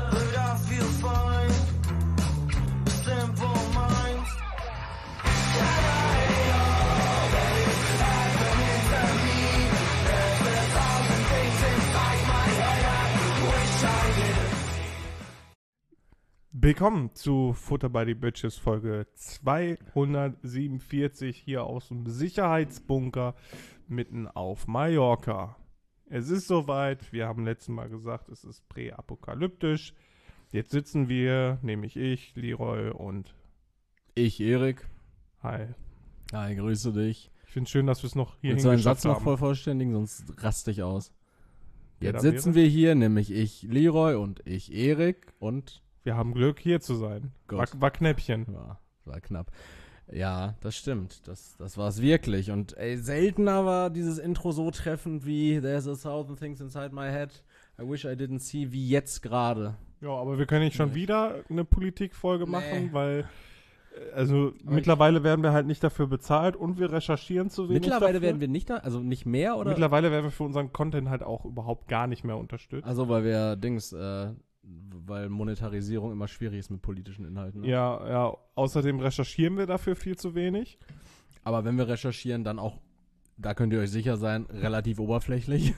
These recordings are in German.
but I feel fine. Simple minds. Willkommen zu Futter by the Bitches Folge 247 hier aus dem Sicherheitsbunker mitten auf Mallorca. Es ist soweit, wir haben letztes Mal gesagt, es ist präapokalyptisch. Jetzt sitzen wir, nämlich ich, Leroy und ich, Erik. Hi. Hi, grüße dich. Ich finde es schön, dass wir es noch hier Willst du einen hingeschafft Satz noch haben. voll vollständigen, sonst raste ich aus. Wer Jetzt da sitzen wäre? wir hier, nämlich ich, Leroy und ich, Erik und Wir haben Glück, hier zu sein. Gott. War Knäppchen. ja, war knapp. Ja, das stimmt. Das war es wirklich. Und ey, seltener war dieses Intro so treffend wie There's a thousand things inside my head I wish I didn't see, wie jetzt gerade. Ja, aber wir können nicht schon Nee. wieder eine Politikfolge machen, Nee. weil also Aber mittlerweile werden wir halt nicht dafür bezahlt und wir recherchieren zu wenig Mittlerweile dafür. werden wir nicht da, also nicht mehr, oder? Mittlerweile werden wir für unseren Content halt auch überhaupt gar nicht mehr unterstützt. Also, weil wir weil Monetarisierung immer schwierig ist mit politischen Inhalten. Ne? Ja, außerdem recherchieren wir dafür viel zu wenig. Aber wenn wir recherchieren, dann auch, da könnt ihr euch sicher sein, relativ oberflächlich.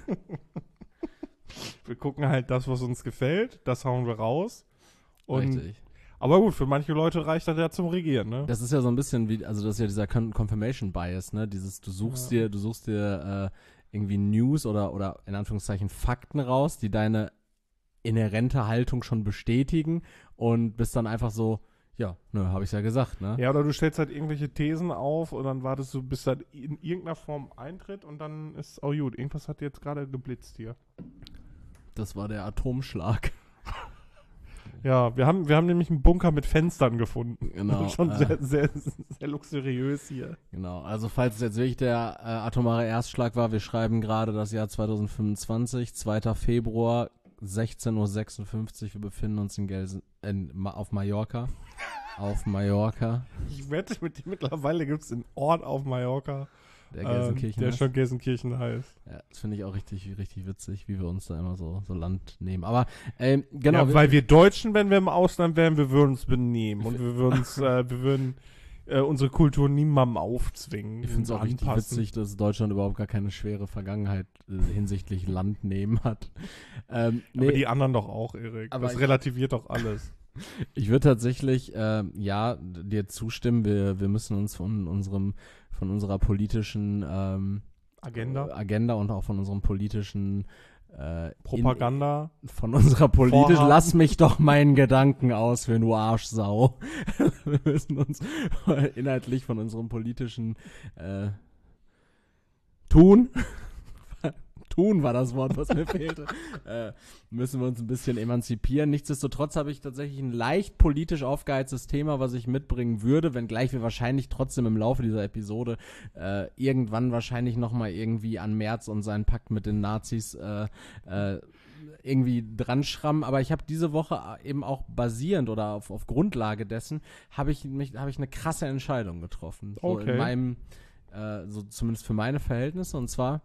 Wir gucken halt das, was uns gefällt, das hauen wir raus. Und, Richtig. aber gut, für manche Leute reicht das ja zum Regieren, ne? Das ist ja so ein bisschen wie, also das ist ja dieser Confirmation Bias, ne? Dieses, du suchst dir irgendwie News oder in Anführungszeichen Fakten raus, die deine inhärente Haltung schon bestätigen und bist dann einfach so, ja, ne, habe ich ja gesagt, ne? Ja, oder du stellst halt irgendwelche Thesen auf und dann wartest du, bis das in irgendeiner Form eintritt und dann ist auch gut. Irgendwas hat jetzt gerade geblitzt hier. Das war der Atomschlag. Ja, wir haben nämlich einen Bunker mit Fenstern gefunden. Genau. Schon sehr luxuriös hier. Genau, also falls es jetzt wirklich der atomare Erstschlag war, wir schreiben gerade das Jahr 2025, 2. Februar, 16:56 Uhr, wir befinden uns auf Mallorca. Auf Mallorca, Ich wette mit dir, mittlerweile gibt es einen Ort auf Mallorca, der Gelsenkirchen der ist. schon Gelsenkirchen heißt. Ja, das finde ich auch richtig, richtig witzig, wie wir uns da immer so Land nehmen. Aber, genau. Ja, weil wir Deutschen, wenn wir im Ausland wären, wir würden uns benehmen und wir würden unsere Kultur niemandem aufzwingen. Ich finde es auch richtig anpassen. witzig, dass Deutschland überhaupt gar keine schwere Vergangenheit hinsichtlich Land nehmen hat. Aber Nee, die anderen doch auch, Erik. Aber Das ich- relativiert doch alles. ich würde tatsächlich, dir zustimmen. Wir müssen uns von unserer politischen Agenda, und auch von unserem politischen Propaganda. von unserer politischen, Vorhaben. lass mich doch meinen Gedanken ausführen, du Arschsau. Wir müssen uns inhaltlich von unserem politischen Tun war das Wort, was mir fehlte, müssen wir uns ein bisschen emanzipieren. Nichtsdestotrotz habe ich tatsächlich ein leicht politisch aufgeheiztes Thema, was ich mitbringen würde, wenngleich wir wahrscheinlich trotzdem im Laufe dieser Episode irgendwann wahrscheinlich nochmal irgendwie an Merz und seinen Pakt mit den Nazis irgendwie dran schrammen. Aber ich habe diese Woche eben auch basierend oder auf Grundlage dessen habe ich eine krasse Entscheidung getroffen. So Okay. in meinem, so zumindest für meine Verhältnisse. Und zwar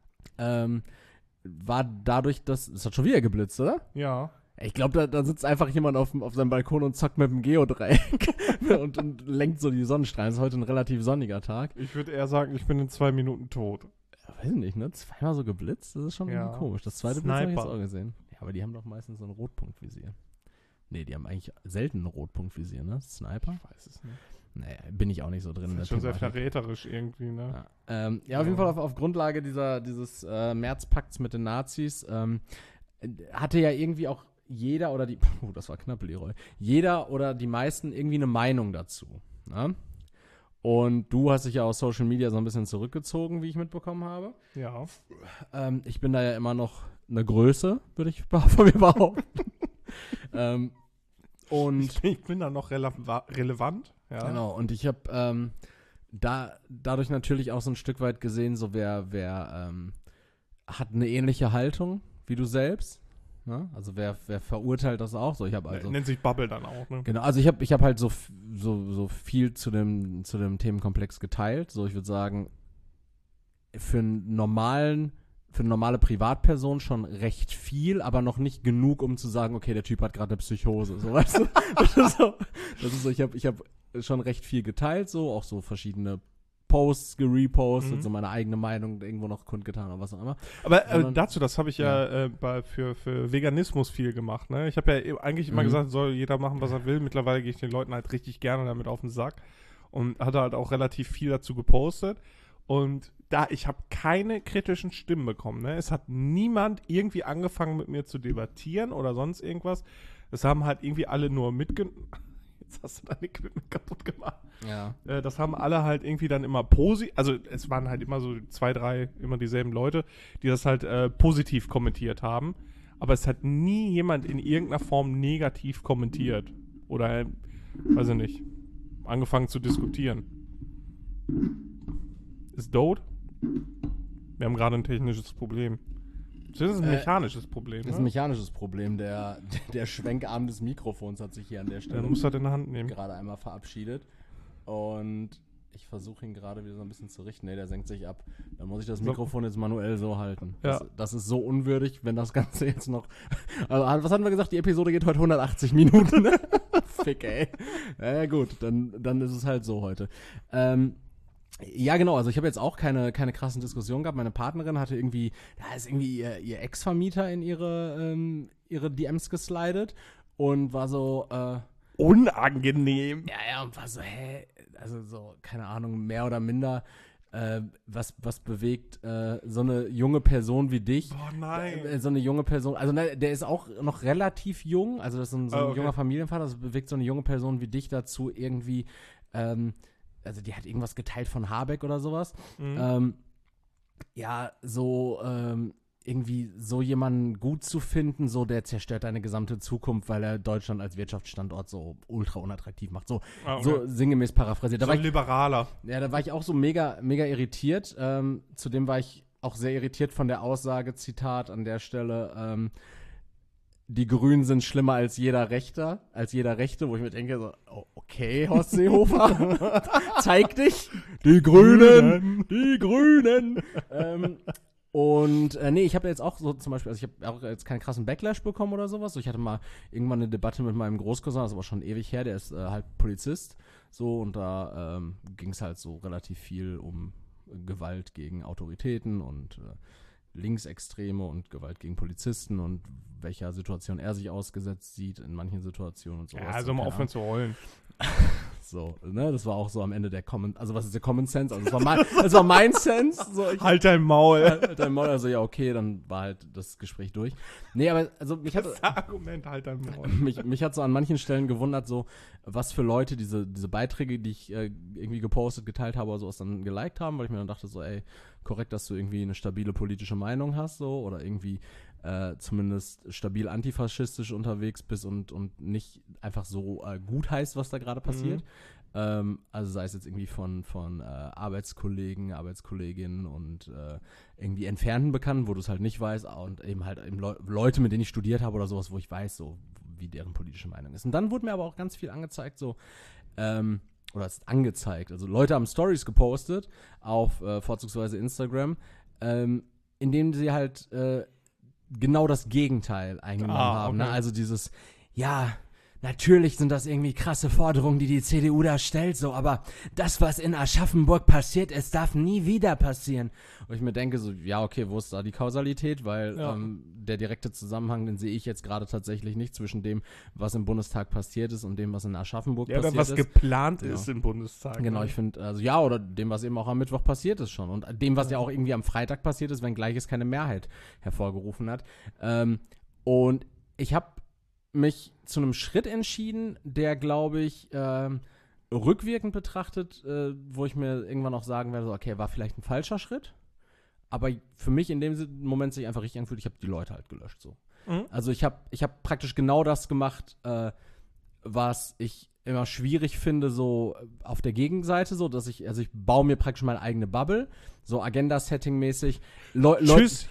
war dadurch, es hat schon wieder geblitzt, oder? Ja. Ich glaube, da sitzt einfach jemand auf seinem Balkon und zockt mit dem Geodreieck und lenkt so die Sonnenstrahlen. Es ist heute ein relativ sonniger Tag. Ich würde eher sagen, ich bin in 2 Minuten tot. Weiß ich nicht, ne? Zweimal so geblitzt, das ist schon Ja. irgendwie komisch. Das zweite Blitz habe ich jetzt Sniper. auch gesehen. Ja, aber die haben doch meistens so ein Rotpunktvisier. Nee, die haben eigentlich selten ein Rotpunktvisier, ne? Sniper? Ich weiß es nicht. Nee, bin ich auch nicht so drin. Das in der ist schon sehr Thematik. verräterisch irgendwie, ne? Ja, auf jeden Fall auf Grundlage dieses Märzpakts mit den Nazis hatte ja irgendwie auch jeder oder die, das war knapp, Leroy, jeder oder die meisten irgendwie eine Meinung dazu. Ne? Und du hast dich ja aus Social Media so ein bisschen zurückgezogen, wie ich mitbekommen habe. Ja. Ich bin da ja immer noch eine Größe, würde ich von mir behaupten. Und Ich bin da noch relevant. Ja. genau, und ich habe dadurch natürlich auch so ein Stück weit gesehen, so wer hat eine ähnliche Haltung wie du selbst. Ne? Also wer verurteilt das auch so? Ich habe also Nennt sich Bubble dann auch, ne? genau, also ich hab halt so viel zu dem Themenkomplex geteilt. So, ich würde sagen, für einen normalen für eine normale Privatperson schon recht viel, aber noch nicht genug, um zu sagen, okay, der Typ hat gerade eine Psychose. So, weißt du? Das ist so, ich hab schon recht viel geteilt, so, auch so verschiedene Posts gerepostet, so meine eigene Meinung irgendwo noch kundgetan oder was auch immer. Aber dazu, das habe ich für Veganismus viel gemacht, ne? Ich habe ja eigentlich immer gesagt, soll jeder machen, was er will. Mittlerweile gehe ich den Leuten halt richtig gerne damit auf den Sack und hatte halt auch relativ viel dazu gepostet. Und ich habe keine kritischen Stimmen bekommen, ne? Es hat niemand irgendwie angefangen mit mir zu debattieren oder sonst irgendwas. Es haben halt irgendwie alle nur mitgenommen. Jetzt hast du dein Equipment kaputt gemacht. Ja. Das haben alle halt irgendwie dann immer also es waren halt immer so 2, 3, immer dieselben Leute, die das halt positiv kommentiert haben. Aber es hat nie jemand in irgendeiner Form negativ kommentiert. Oder, weiß ich nicht, angefangen zu diskutieren. Ist Dode? Wir haben gerade ein technisches Problem. Das ist ein mechanisches Problem. Das ist ein mechanisches Problem. Der Schwenkarm des Mikrofons hat sich hier an der Stelle du musst das in der Hand nehmen. gerade einmal verabschiedet. Und ich versuche ihn gerade wieder so ein bisschen zu richten. Ne, der senkt sich ab. Dann muss ich das Mikrofon jetzt manuell so halten. Ja. Das ist so unwürdig, wenn das Ganze jetzt noch... Also, was hatten wir gesagt? Die Episode geht heute 180 Minuten. Fick, ey. Ja, gut, dann ist es halt so heute. Ja, genau, also ich habe jetzt auch keine krassen Diskussionen gehabt. Meine Partnerin hatte irgendwie, da ist irgendwie ihr Ex-Vermieter in ihre DMs geslidet und war so, unangenehm. ja, und war so, also so, keine Ahnung, mehr oder minder, was bewegt so eine junge Person wie dich? Oh nein. So eine junge Person, also ne, der ist auch noch relativ jung, also das ist so ein junger Familienvater, das bewegt so eine junge Person wie dich dazu irgendwie, also die hat irgendwas geteilt von Habeck oder sowas. Irgendwie so jemanden gut zu finden, so der zerstört deine gesamte Zukunft, weil er Deutschland als Wirtschaftsstandort so ultra unattraktiv macht. So sinngemäß paraphrasiert. So ein Liberaler. Ja, da war ich auch so mega, mega irritiert. Zudem war ich auch sehr irritiert von der Aussage, Zitat an der Stelle, die Grünen sind schlimmer als jeder Rechte, wo ich mir denke, so, oh, okay, Horst Seehofer, zeig dich, die Grünen. Nee, ich habe jetzt auch so zum Beispiel, also ich habe auch jetzt keinen krassen Backlash bekommen oder sowas. So, ich hatte mal irgendwann eine Debatte mit meinem Großcousin, das ist aber schon ewig her, der ist halt Polizist, so, und da ging es halt so relativ viel um Gewalt gegen Autoritäten und Linksextreme und Gewalt gegen Polizisten und welcher Situation er sich ausgesetzt sieht in manchen Situationen und sowas. Ja, also mal aufhören zu heulen. So, ne, das war auch so am Ende der also was ist der Common Sense? Also das war mein Sense. So, Halt dein Maul. Halt dein Maul, also ja, okay, dann war halt das Gespräch durch. Nee, aber also Das Argument, halt dein Maul. mich hat so an manchen Stellen gewundert, so was für Leute diese Beiträge, die ich irgendwie gepostet, geteilt habe oder sowas, dann geliked haben, weil ich mir dann dachte so, ey, korrekt, dass du irgendwie eine stabile politische Meinung hast, so, oder irgendwie zumindest stabil antifaschistisch unterwegs bist und nicht einfach so gut heißt, was da gerade passiert. Also sei es jetzt irgendwie von Arbeitskollegen, Arbeitskolleginnen und irgendwie entfernten Bekannten, wo du es halt nicht weißt, und eben halt eben Leute, mit denen ich studiert habe oder sowas, wo ich weiß, so wie deren politische Meinung ist. Und dann wurde mir aber auch ganz viel angezeigt, so oder es ist angezeigt, also Leute haben Stories gepostet auf vorzugsweise Instagram, in denen sie halt genau das Gegenteil eingenommen haben. Okay. Ne? Also dieses, ja, natürlich sind das irgendwie krasse Forderungen, die CDU da stellt, so, aber das, was in Aschaffenburg passiert ist, darf nie wieder passieren. Und ich mir denke so, ja, okay, wo ist da die Kausalität? Weil der direkte Zusammenhang, den sehe ich jetzt gerade tatsächlich nicht zwischen dem, was im Bundestag passiert ist und dem, was in Aschaffenburg passiert ist. Ja, oder was geplant ist im Bundestag. Genau, ich finde, also ja, oder dem, was eben auch am Mittwoch passiert ist schon. Und dem, was ja auch irgendwie am Freitag passiert ist, wenngleich es keine Mehrheit hervorgerufen hat. Und ich habe mich zu einem Schritt entschieden, der, glaube ich, rückwirkend betrachtet, wo ich mir irgendwann auch sagen werde, so, okay, war vielleicht ein falscher Schritt, aber für mich in dem Moment sich einfach richtig angefühlt, ich habe die Leute halt gelöscht, so. Also ich hab praktisch genau das gemacht, was ich immer schwierig finde, so auf der Gegenseite, so, dass ich baue mir praktisch meine eigene Bubble, so Agenda-Setting-mäßig. Tschüss,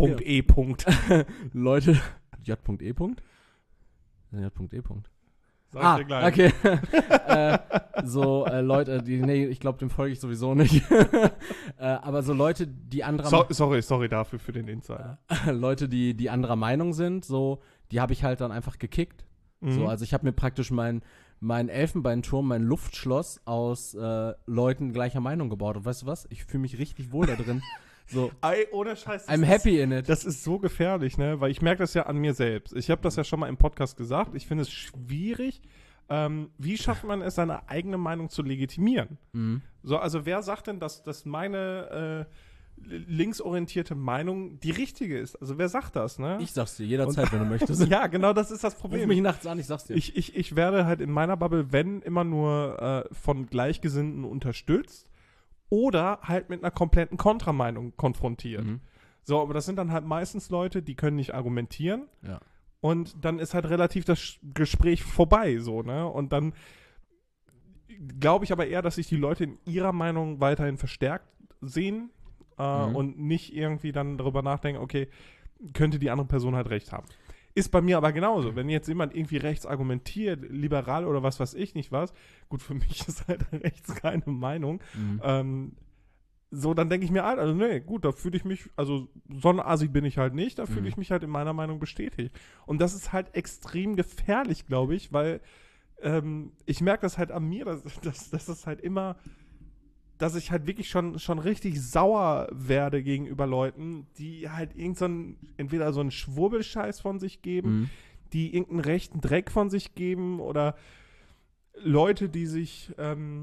J.E. Leute, J.E. J.E. Sag ich dir gleich. Okay. Leute, nee, ich glaube, dem folge ich sowieso nicht. Aber so Leute, die anderer Sorry dafür für den Insider. Leute, die anderer Meinung sind, so, die habe ich halt dann einfach gekickt. So, also ich habe mir praktisch mein Elfenbeinturm, mein Luftschloss aus Leuten gleicher Meinung gebaut. Und weißt du was? Ich fühle mich richtig wohl da drin. So, Ey, ohne Scheiß. I'm happy in it. Das ist so gefährlich, ne? Weil ich merke das ja an mir selbst. Ich habe das ja schon mal im Podcast gesagt. Ich finde es schwierig. Wie schafft man es, seine eigene Meinung zu legitimieren? So, also wer sagt denn, dass meine linksorientierte Meinung die richtige ist? Also wer sagt das, ne? Ich sag's dir jederzeit, wenn du möchtest. Ja, genau, das ist das Ruf Problem. mich nachts an, ich sag's dir. Ich werde halt in meiner Bubble, wenn, immer nur von Gleichgesinnten unterstützt oder halt mit einer kompletten Kontrameinung konfrontiert. So, aber das sind dann halt meistens Leute, die können nicht argumentieren. Ja. Und dann ist halt relativ das Gespräch vorbei, so, ne? Und dann glaube ich aber eher, dass sich die Leute in ihrer Meinung weiterhin verstärkt sehen und nicht irgendwie dann darüber nachdenken, okay, könnte die andere Person halt recht haben. Ist bei mir aber genauso. Wenn jetzt jemand irgendwie rechts argumentiert, liberal oder was weiß ich nicht was, gut, für mich ist halt rechts keine Meinung, so, dann denke ich mir, also nee, gut, da fühle ich mich, also so ein Asi bin ich halt nicht, da fühle ich mich halt in meiner Meinung bestätigt. Und das ist halt extrem gefährlich, glaube ich, weil ich merke das halt an mir, dass das halt immer, dass ich halt wirklich schon richtig sauer werde gegenüber Leuten, die halt entweder so einen Schwurbelscheiß von sich geben, die irgendeinen rechten Dreck von sich geben oder Leute, die sich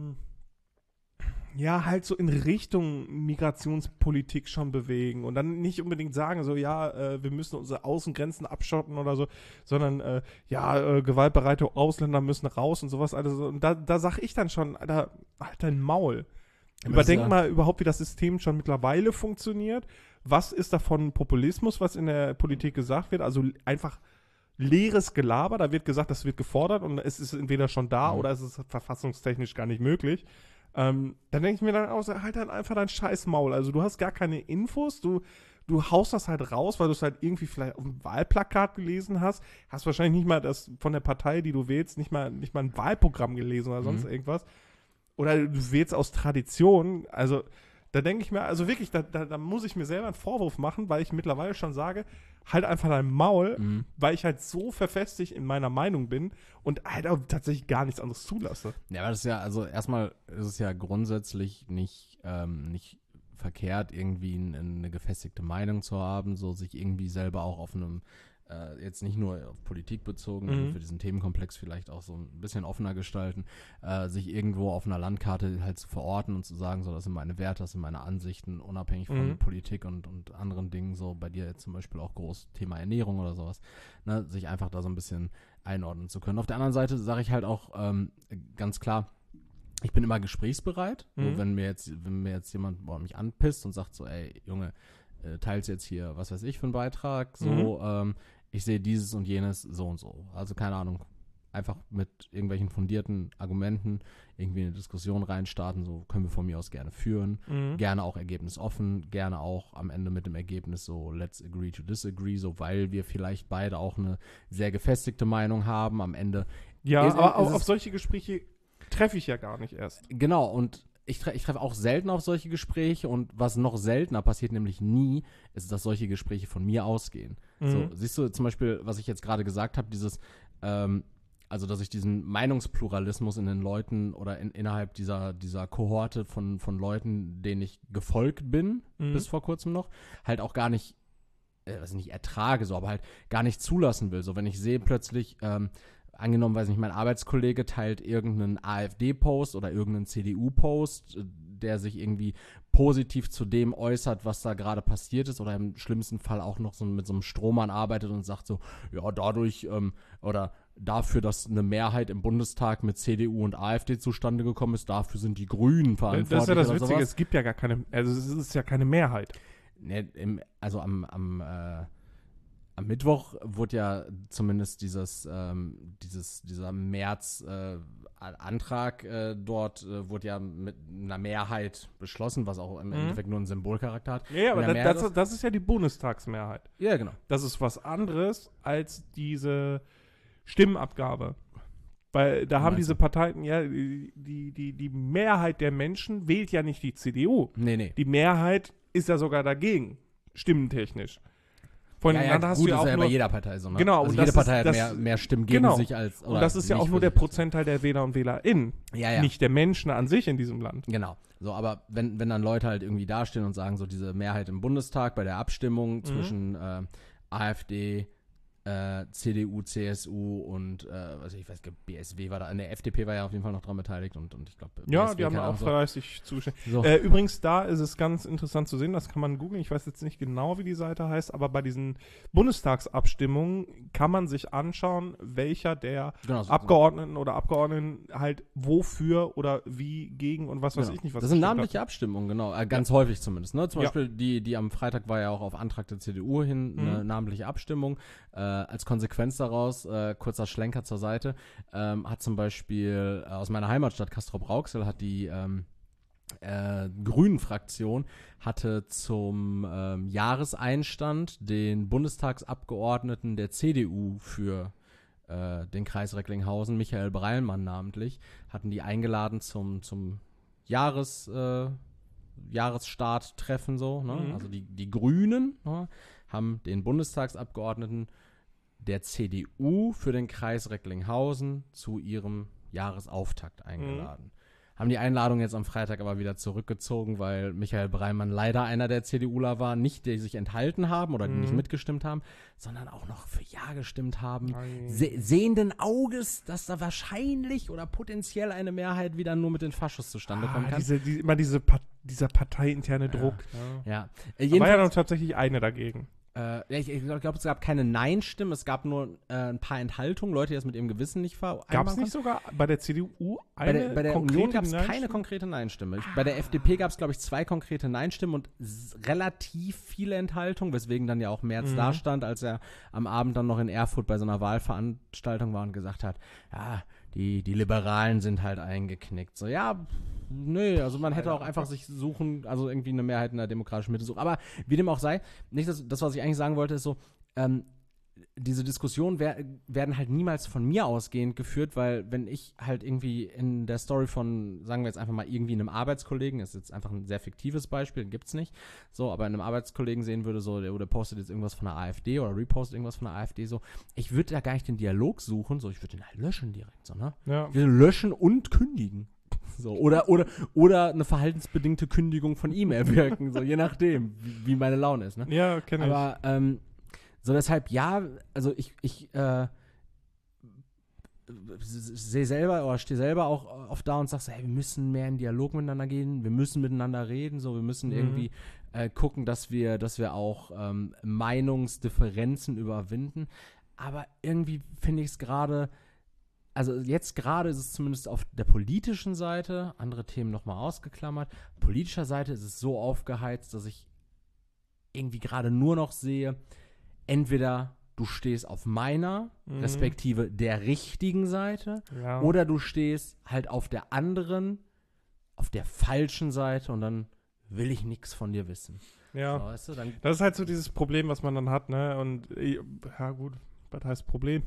ja, halt so in Richtung Migrationspolitik schon bewegen und dann nicht unbedingt sagen, so, ja, wir müssen unsere Außengrenzen abschotten oder so, sondern, gewaltbereite Ausländer müssen raus und sowas alles. Und da sag ich dann schon, Alter, halt dein Maul. Überdenk mal überhaupt, wie das System schon mittlerweile funktioniert. Was ist davon Populismus, was in der Politik gesagt wird? Also einfach leeres Gelaber, da wird gesagt, das wird gefordert und es ist entweder schon da oder es ist verfassungstechnisch gar nicht möglich. Dann denke ich mir dann auch, halt dann einfach dein scheiß Maul. Also du hast gar keine Infos, du haust das halt raus, weil du es halt irgendwie vielleicht auf dem Wahlplakat gelesen hast wahrscheinlich nicht mal das von der Partei, die du wählst, nicht mal ein Wahlprogramm gelesen oder sonst irgendwas. Oder du wählst aus Tradition, also da denke ich mir, also wirklich, da muss ich mir selber einen Vorwurf machen, weil ich mittlerweile schon sage, halt einfach dein Maul, weil ich halt so verfestigt in meiner Meinung bin und halt auch tatsächlich gar nichts anderes zulasse. Ja, aber das ist ja, also erstmal ist es ja grundsätzlich nicht verkehrt, irgendwie eine gefestigte Meinung zu haben, so sich irgendwie selber auch auf einem jetzt nicht nur auf Politik bezogen, für diesen Themenkomplex vielleicht auch so ein bisschen offener gestalten, sich irgendwo auf einer Landkarte halt zu verorten und zu sagen, so, das sind meine Werte, das sind meine Ansichten, unabhängig von Politik und anderen Dingen, so bei dir jetzt zum Beispiel auch groß Thema Ernährung oder sowas, ne, sich einfach da so ein bisschen einordnen zu können. Auf der anderen Seite sage ich halt auch ganz klar, ich bin immer gesprächsbereit, so, wenn mir jetzt jemand mich anpisst und sagt so, ey, Junge, teilst jetzt hier, was weiß ich, für einen Beitrag, so, ich sehe dieses und jenes so und so. Also keine Ahnung, einfach mit irgendwelchen fundierten Argumenten irgendwie eine Diskussion reinstarten, so können wir von mir aus gerne führen. Gerne auch ergebnisoffen, gerne auch am Ende mit dem Ergebnis so let's agree to disagree, so weil wir vielleicht beide auch eine sehr gefestigte Meinung haben. Am Ende Ja, aber auf solche Gespräche treffe ich ja gar nicht erst. Genau, und ich treffe auch selten auf solche Gespräche und was noch seltener passiert, nämlich nie, ist, dass solche Gespräche von mir ausgehen. So, siehst du zum Beispiel, was ich jetzt gerade gesagt habe, dieses, also dass ich diesen Meinungspluralismus in den Leuten oder innerhalb dieser Kohorte von Leuten, denen ich gefolgt bin, bis vor kurzem noch, halt auch gar nicht, nicht ertrage, so, aber halt gar nicht zulassen will. So, wenn ich sehe plötzlich, angenommen, weiß nicht, mein Arbeitskollege teilt irgendeinen AfD-Post oder irgendeinen CDU-Post, der sich irgendwie positiv zu dem äußert, was da gerade passiert ist oder im schlimmsten Fall auch noch so mit so einem Strohmann arbeitet und sagt so, ja, dadurch oder dafür, dass eine Mehrheit im Bundestag mit CDU und AfD zustande gekommen ist, dafür sind die Grünen verantwortlich. Das ist ja das Witzige, es gibt ja gar keine, also es ist ja keine Mehrheit. Ne, also am Mittwoch wurde ja zumindest dieser März-Antrag dort wurde ja mit einer Mehrheit beschlossen, was auch im Endeffekt nur einen Symbolcharakter hat. Ja, aber das ist ja die Bundestagsmehrheit. Ja, genau. Das ist was anderes als diese Stimmenabgabe. Weil da haben meinst diese du? Parteien, ja, die Mehrheit der Menschen wählt ja nicht die CDU. Nee. Die Mehrheit ist ja sogar dagegen, stimmentechnisch. Von Ja, dann hast gut, du ja das auch ist ja bei nur, jeder Partei so, ne? Genau, also und jede das Partei ist- hat das- mehr Stimmen gegen genau. sich als Und das ist ja nicht auch für nur der sich als- Prozentteil der Wähler und WählerInnen, Ja. nicht der Menschen an sich in diesem Land. Genau. So, aber wenn dann Leute halt irgendwie dastehen und sagen, so diese Mehrheit im Bundestag bei der Abstimmung zwischen AfD, CDU, CSU und ich weiß nicht, BSW war da, ne, FDP war ja auf jeden Fall noch dran beteiligt und ich glaube, Ja, die haben auch so. fleißig zugestimmt. So. Übrigens, da ist es ganz interessant zu sehen, das kann man googeln, ich weiß jetzt nicht genau, wie die Seite heißt, aber bei diesen Bundestagsabstimmungen kann man sich anschauen, welcher der Genau, so- Abgeordneten oder Abgeordneten halt wofür oder wie gegen und was weiß Genau. ich nicht, was das sind gestimmt namentliche Abstimmungen, genau. Ganz häufig zumindest. Ne? Zum Ja. Beispiel die am Freitag war ja auch auf Antrag der CDU hin eine namentliche Abstimmung. Als Konsequenz daraus, kurzer Schlenker zur Seite, hat zum Beispiel aus meiner Heimatstadt Castrop-Rauxel hat die Grünen-Fraktion hatte zum Jahreseinstand den Bundestagsabgeordneten der CDU für den Kreis Recklinghausen, Michael Breilmann namentlich, hatten die eingeladen zum Jahresstarttreffen so, ne? Mhm. Also die Grünen, ne, haben den Bundestagsabgeordneten der CDU für den Kreis Recklinghausen zu ihrem Jahresauftakt eingeladen. Haben die Einladung jetzt am Freitag aber wieder zurückgezogen, weil Michael Breilmann leider einer der CDUler war, nicht die sich enthalten haben oder die nicht mitgestimmt haben, sondern auch noch für Ja gestimmt haben. Sehenden Auges, dass da wahrscheinlich oder potenziell eine Mehrheit wieder nur mit den Faschos zustande kommen kann. Dieser parteiinterne Druck. Ja. Ja. Da war ja noch tatsächlich eine dagegen. Ich glaube, es gab keine Nein-Stimmen, es gab nur ein paar Enthaltungen, Leute, die das mit ihrem Gewissen nicht vereinbaren Gab es konnten. nicht sogar bei der CDU Bei der Union gab es keine Nein-Stimme? konkrete Nein-Stimme. Bei der FDP gab es, glaube ich, 2 konkrete Nein-Stimmen und relativ viele Enthaltungen, weswegen dann ja auch Merz da stand, als er am Abend dann noch in Erfurt bei so einer Wahlveranstaltung war und gesagt hat, ja, die Liberalen sind halt eingeknickt. So, ja, nö, also man hätte auch einfach sich suchen, also irgendwie eine Mehrheit in der demokratischen Mitte suchen. Aber wie dem auch sei, nicht das, was ich eigentlich sagen wollte, ist so, diese Diskussionen werden halt niemals von mir ausgehend geführt, weil wenn ich halt irgendwie in der Story von, sagen wir jetzt einfach mal irgendwie einem Arbeitskollegen, das ist jetzt einfach ein sehr fiktives Beispiel, gibt's nicht, so, aber in einem Arbeitskollegen sehen würde, so, der postet jetzt irgendwas von der AfD oder repostet irgendwas von der AfD, so, ich würde da gar nicht den Dialog suchen, so, ich würde den halt löschen direkt, so, ne? Ja. Ich würde löschen und kündigen. So, oder eine verhaltensbedingte Kündigung von ihm erwirken, so, je nachdem, wie meine Laune ist, ne? Ja, kenne ich. Aber, so deshalb, ja, also ich sehe selber oder stehe selber auch oft da und sage so, hey, wir müssen mehr in Dialog miteinander gehen, wir müssen miteinander reden, so, wir müssen irgendwie gucken, dass wir auch Meinungsdifferenzen überwinden. Aber irgendwie finde ich es gerade, also jetzt gerade ist es zumindest auf der politischen Seite, andere Themen nochmal ausgeklammert, politischer Seite ist es so aufgeheizt, dass ich irgendwie gerade nur noch sehe, entweder du stehst auf meiner, respektive der richtigen Seite, Ja. oder du stehst halt auf der anderen, auf der falschen Seite und dann will ich nichts von dir wissen. Ja. So, weißt du, dann, Das ist halt so dieses Problem, was man dann hat, ne? Und ja gut, was heißt Problem?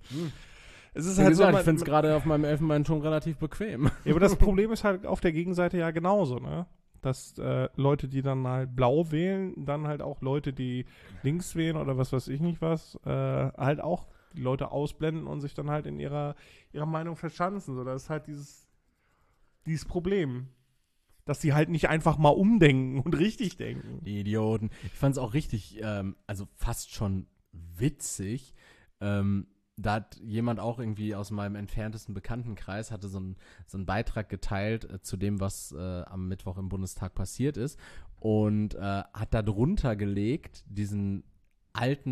Es ist wie halt so, gesagt, ich finde es gerade auf meinem Elfenbeinturm relativ bequem. ja, aber das Problem ist halt auf der Gegenseite ja genauso, ne? Dass Leute, die dann halt blau wählen, dann halt auch Leute, die links wählen oder was weiß ich nicht was, halt auch die Leute ausblenden und sich dann halt in ihrer Meinung verschanzen. So, das ist halt dieses Problem. Dass sie halt nicht einfach mal umdenken und richtig denken. Die Idioten. Ich fand es auch richtig, also fast schon witzig. Da hat jemand auch irgendwie aus meinem entferntesten Bekanntenkreis hatte so einen Beitrag geteilt zu dem, was am Mittwoch im Bundestag passiert ist und hat da drunter gelegt diesen alten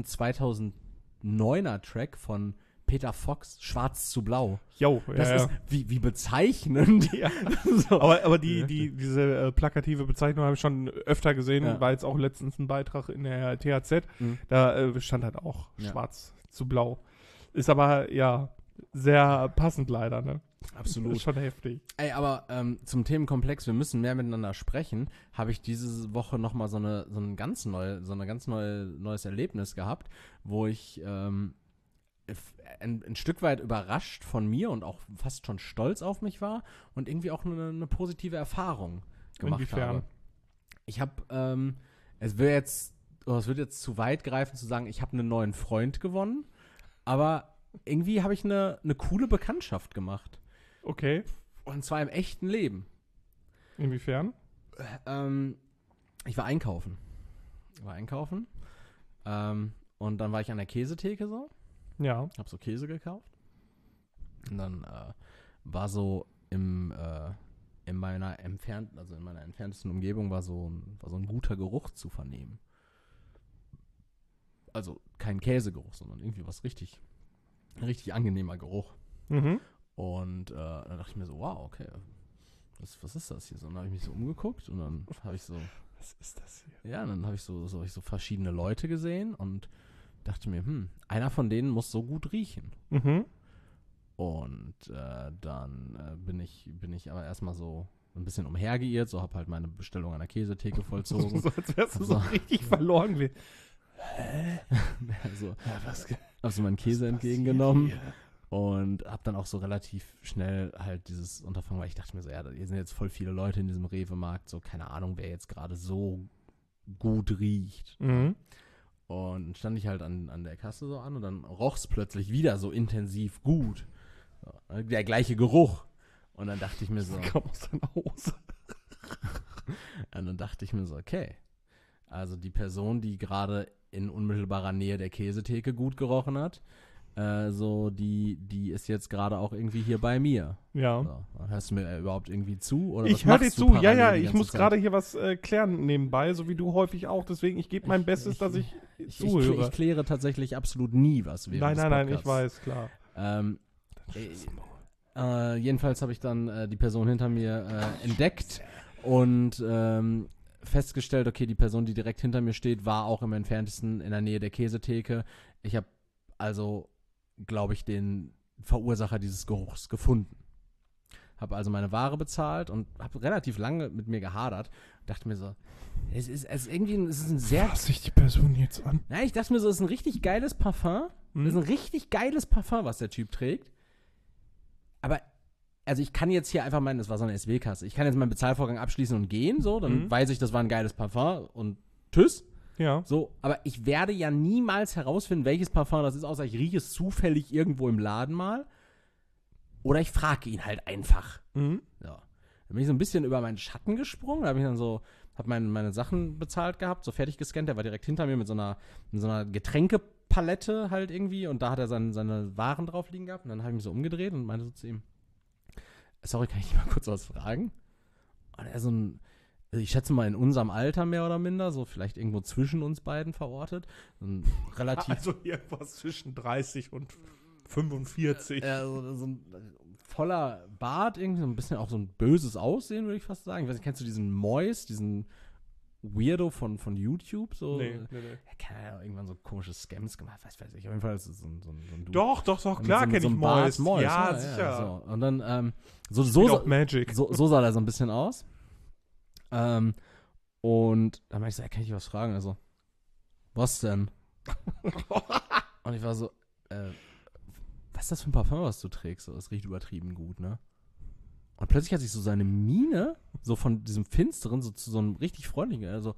2009er Track von Peter Fox, Schwarz zu Blau. Jo, Das ist wie bezeichnend. Ja. So. Aber diese plakative Bezeichnung habe ich schon öfter gesehen, Ja. war jetzt auch letztens ein Beitrag in der THZ. Mhm. Da stand halt auch Ja. schwarz zu blau. Ist aber, ja, sehr passend leider, ne? Absolut. Ist schon heftig. Ey, aber zum Themenkomplex, wir müssen mehr miteinander sprechen, habe ich diese Woche nochmal so ein ganz neues Erlebnis gehabt, wo ich ein Stück weit überrascht von mir und auch fast schon stolz auf mich war und irgendwie auch eine positive Erfahrung gemacht Inwiefern? habe. Ich habe, es wird jetzt zu weit greifen zu sagen, ich habe einen neuen Freund gewonnen, aber irgendwie habe ich eine coole Bekanntschaft gemacht. Okay. Und zwar im echten Leben. Inwiefern? Ich war einkaufen. Und dann war ich an der Käsetheke so. Ja. Hab so Käse gekauft. Und dann war so in meiner entferntesten Umgebung war so ein guter Geruch zu vernehmen. Also kein Käsegeruch, sondern irgendwie was richtig angenehmer Geruch. Mhm. Und dann dachte ich mir so, wow, okay, was ist das hier? So, dann habe ich mich so umgeguckt und dann habe ich so, Was ist das hier? ja, dann habe ich so verschiedene Leute gesehen und dachte mir, einer von denen muss so gut riechen. Mhm. Und dann bin ich aber erstmal so ein bisschen umhergeirrt, so habe halt meine Bestellung an der Käsetheke vollzogen. So, als wärst du so Also- richtig verloren gewesen. Also, Ja, was habe so meinen Käse entgegengenommen und habe dann auch so relativ schnell halt dieses Unterfangen, weil ich dachte mir so, ja, hier sind jetzt voll viele Leute in diesem Rewe-Markt, so keine Ahnung, wer jetzt gerade so gut riecht. Mhm. Und dann stand ich halt an der Kasse so an und dann roch es plötzlich wieder so intensiv gut. So, der gleiche Geruch. Und dann dachte ich mir so, Komm aus deiner Hose. und dann dachte ich mir so, okay, also die Person, die gerade in unmittelbarer Nähe der Käsetheke gut gerochen hat, die ist jetzt gerade auch irgendwie hier bei mir. Ja. So, hörst du mir überhaupt irgendwie zu? Oder Ich was höre dir machst du zu, ja, parallel ja, die ich ganze muss Zeit? gerade hier was klären nebenbei, so wie du häufig auch, deswegen ich gebe mein Bestes, dass ich zuhöre. Ich kläre tatsächlich absolut nie was während Nein, des ich Podcasts. weiß, klar. Jedenfalls habe ich dann die Person hinter mir entdeckt und festgestellt, okay, die Person, die direkt hinter mir steht, war auch im entferntesten in der Nähe der Käsetheke. Ich habe also, glaube ich, den Verursacher dieses Geruchs gefunden. Habe also meine Ware bezahlt und habe relativ lange mit mir gehadert. Dachte mir so, es ist ein sehr... Fass ich die Person jetzt an? Ja, ich dachte mir so, es ist ein richtig geiles Parfum. Das ist ein richtig geiles Parfum, was der Typ trägt. Aber, also ich kann jetzt hier einfach das war so eine SW-Kasse, ich kann jetzt meinen Bezahlvorgang abschließen und gehen, so, dann weiß ich, das war ein geiles Parfum und tschüss. Ja. So, aber ich werde ja niemals herausfinden, welches Parfum das ist, außer ich rieche es zufällig irgendwo im Laden mal. Oder ich frage ihn halt einfach. Mhm. So. Dann bin ich so ein bisschen über meinen Schatten gesprungen, da habe ich dann so, habe meine Sachen bezahlt gehabt, so fertig gescannt, der war direkt hinter mir mit so einer Getränkepalette halt irgendwie und da hat er seine Waren drauf liegen gehabt und dann habe ich mich so umgedreht und meinte so zu ihm, sorry, kann ich dich mal kurz was fragen? Und er so also ich schätze mal in unserem Alter mehr oder minder, so vielleicht irgendwo zwischen uns beiden verortet. Relativ Also irgendwas zwischen 30 und 45. so ein voller Bart, irgendwie so ein bisschen auch so ein böses Aussehen, würde ich fast sagen. Ich weiß nicht, kennst du diesen Mois, diesen Weirdo von YouTube? So? Nee. Er kann ja irgendwann so komische Scams gemacht, weiß ich. Auf jeden Fall ist es so ein Dude. Doch, klar Mit kenne so ich einem Bart, Mois. Ja, ne? sicher. Ja, so. Und dann, Spielt auch Magic. so sah der so ein bisschen aus. Und dann meinte ich so, kann ich dich was fragen? Also, was denn? Und ich war so, was ist das für ein Parfum, was du trägst? So, das riecht übertrieben gut, ne? Und plötzlich hat sich so seine Miene, so von diesem Finsteren, so zu so einem richtig freundlichen, also,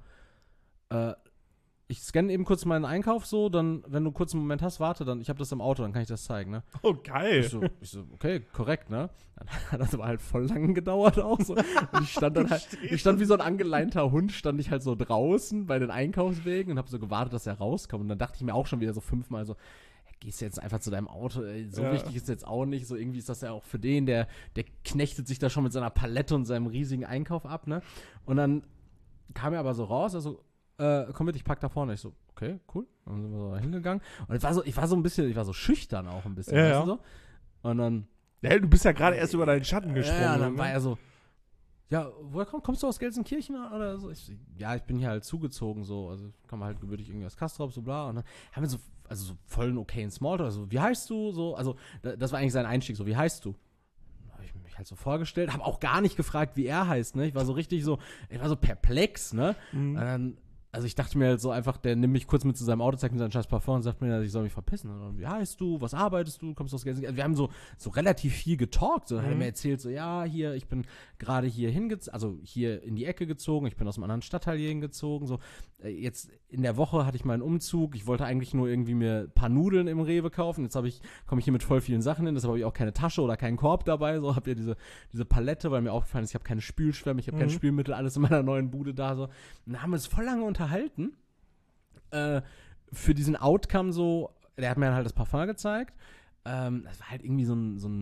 ich scanne eben kurz meinen Einkauf so, dann, wenn du kurz einen Moment hast, warte, dann, ich habe das im Auto, dann kann ich das zeigen, ne? Oh, geil. Ich so, okay, korrekt, ne? Dann hat das aber halt voll lang gedauert auch so. Und ich stand dann halt, ich stand wie so ein angeleinter Hund, stand ich halt so draußen bei den Einkaufswegen und habe so gewartet, dass er rauskommt. Und dann dachte ich mir auch schon wieder so 5-mal so, gehst du jetzt einfach zu deinem Auto, ey, so wichtig ist jetzt auch nicht, so irgendwie ist das ja auch für den, der knechtet sich da schon mit seiner Palette und seinem riesigen Einkauf ab, ne? Und dann kam er aber so raus, also, komm mit, ich pack da vorne. Ich so, okay, cool. Dann sind wir so hingegangen. Und ich war so schüchtern auch ein bisschen, weißt du so? Und dann, Ja, du bist ja gerade erst über deinen Schatten gesprungen. ja, dann ne? war er so, ja, woher kommst du aus Gelsenkirchen oder so? Ich so, ja, ich bin hier halt zugezogen, so, also komme halt gebürtig irgendwie aus Castrop, so bla. Und dann haben wir so voll einen okayen Smalltalk, also, wie heißt du? So, also, das war eigentlich sein Einstieg, so, wie heißt du? Habe ich mich halt so vorgestellt, habe auch gar nicht gefragt, wie er heißt, ne? Ich war so perplex, ne? Und dann also ich dachte mir halt so einfach, der nimmt mich kurz mit zu seinem Auto, zeigt mir seinen scheiß Parfum und sagt mir, ich soll mich verpissen. Und dann, wie heißt du, was arbeitest du, kommst du aus Gelsenkirchen? Also wir haben so relativ viel getalkt. So, dann hat er mir erzählt, so, ja, hier, ich bin gerade hier also hier in die Ecke gezogen, ich bin aus einem anderen Stadtteil hier hingezogen. So, jetzt in der Woche hatte ich mal einen Umzug, ich wollte eigentlich nur irgendwie mir ein paar Nudeln im Rewe kaufen. Jetzt komme ich hier mit voll vielen Sachen hin, deshalb habe ich auch keine Tasche oder keinen Korb dabei. So, habe ja diese Palette, weil mir aufgefallen ist, ich habe keine Spülschwämme, ich habe kein Spülmittel, alles in meiner neuen Bude da. So. Und dann haben wir uns voll lange unterhalten. Für diesen Outcome so, der hat mir halt das Parfum gezeigt. Das war halt irgendwie so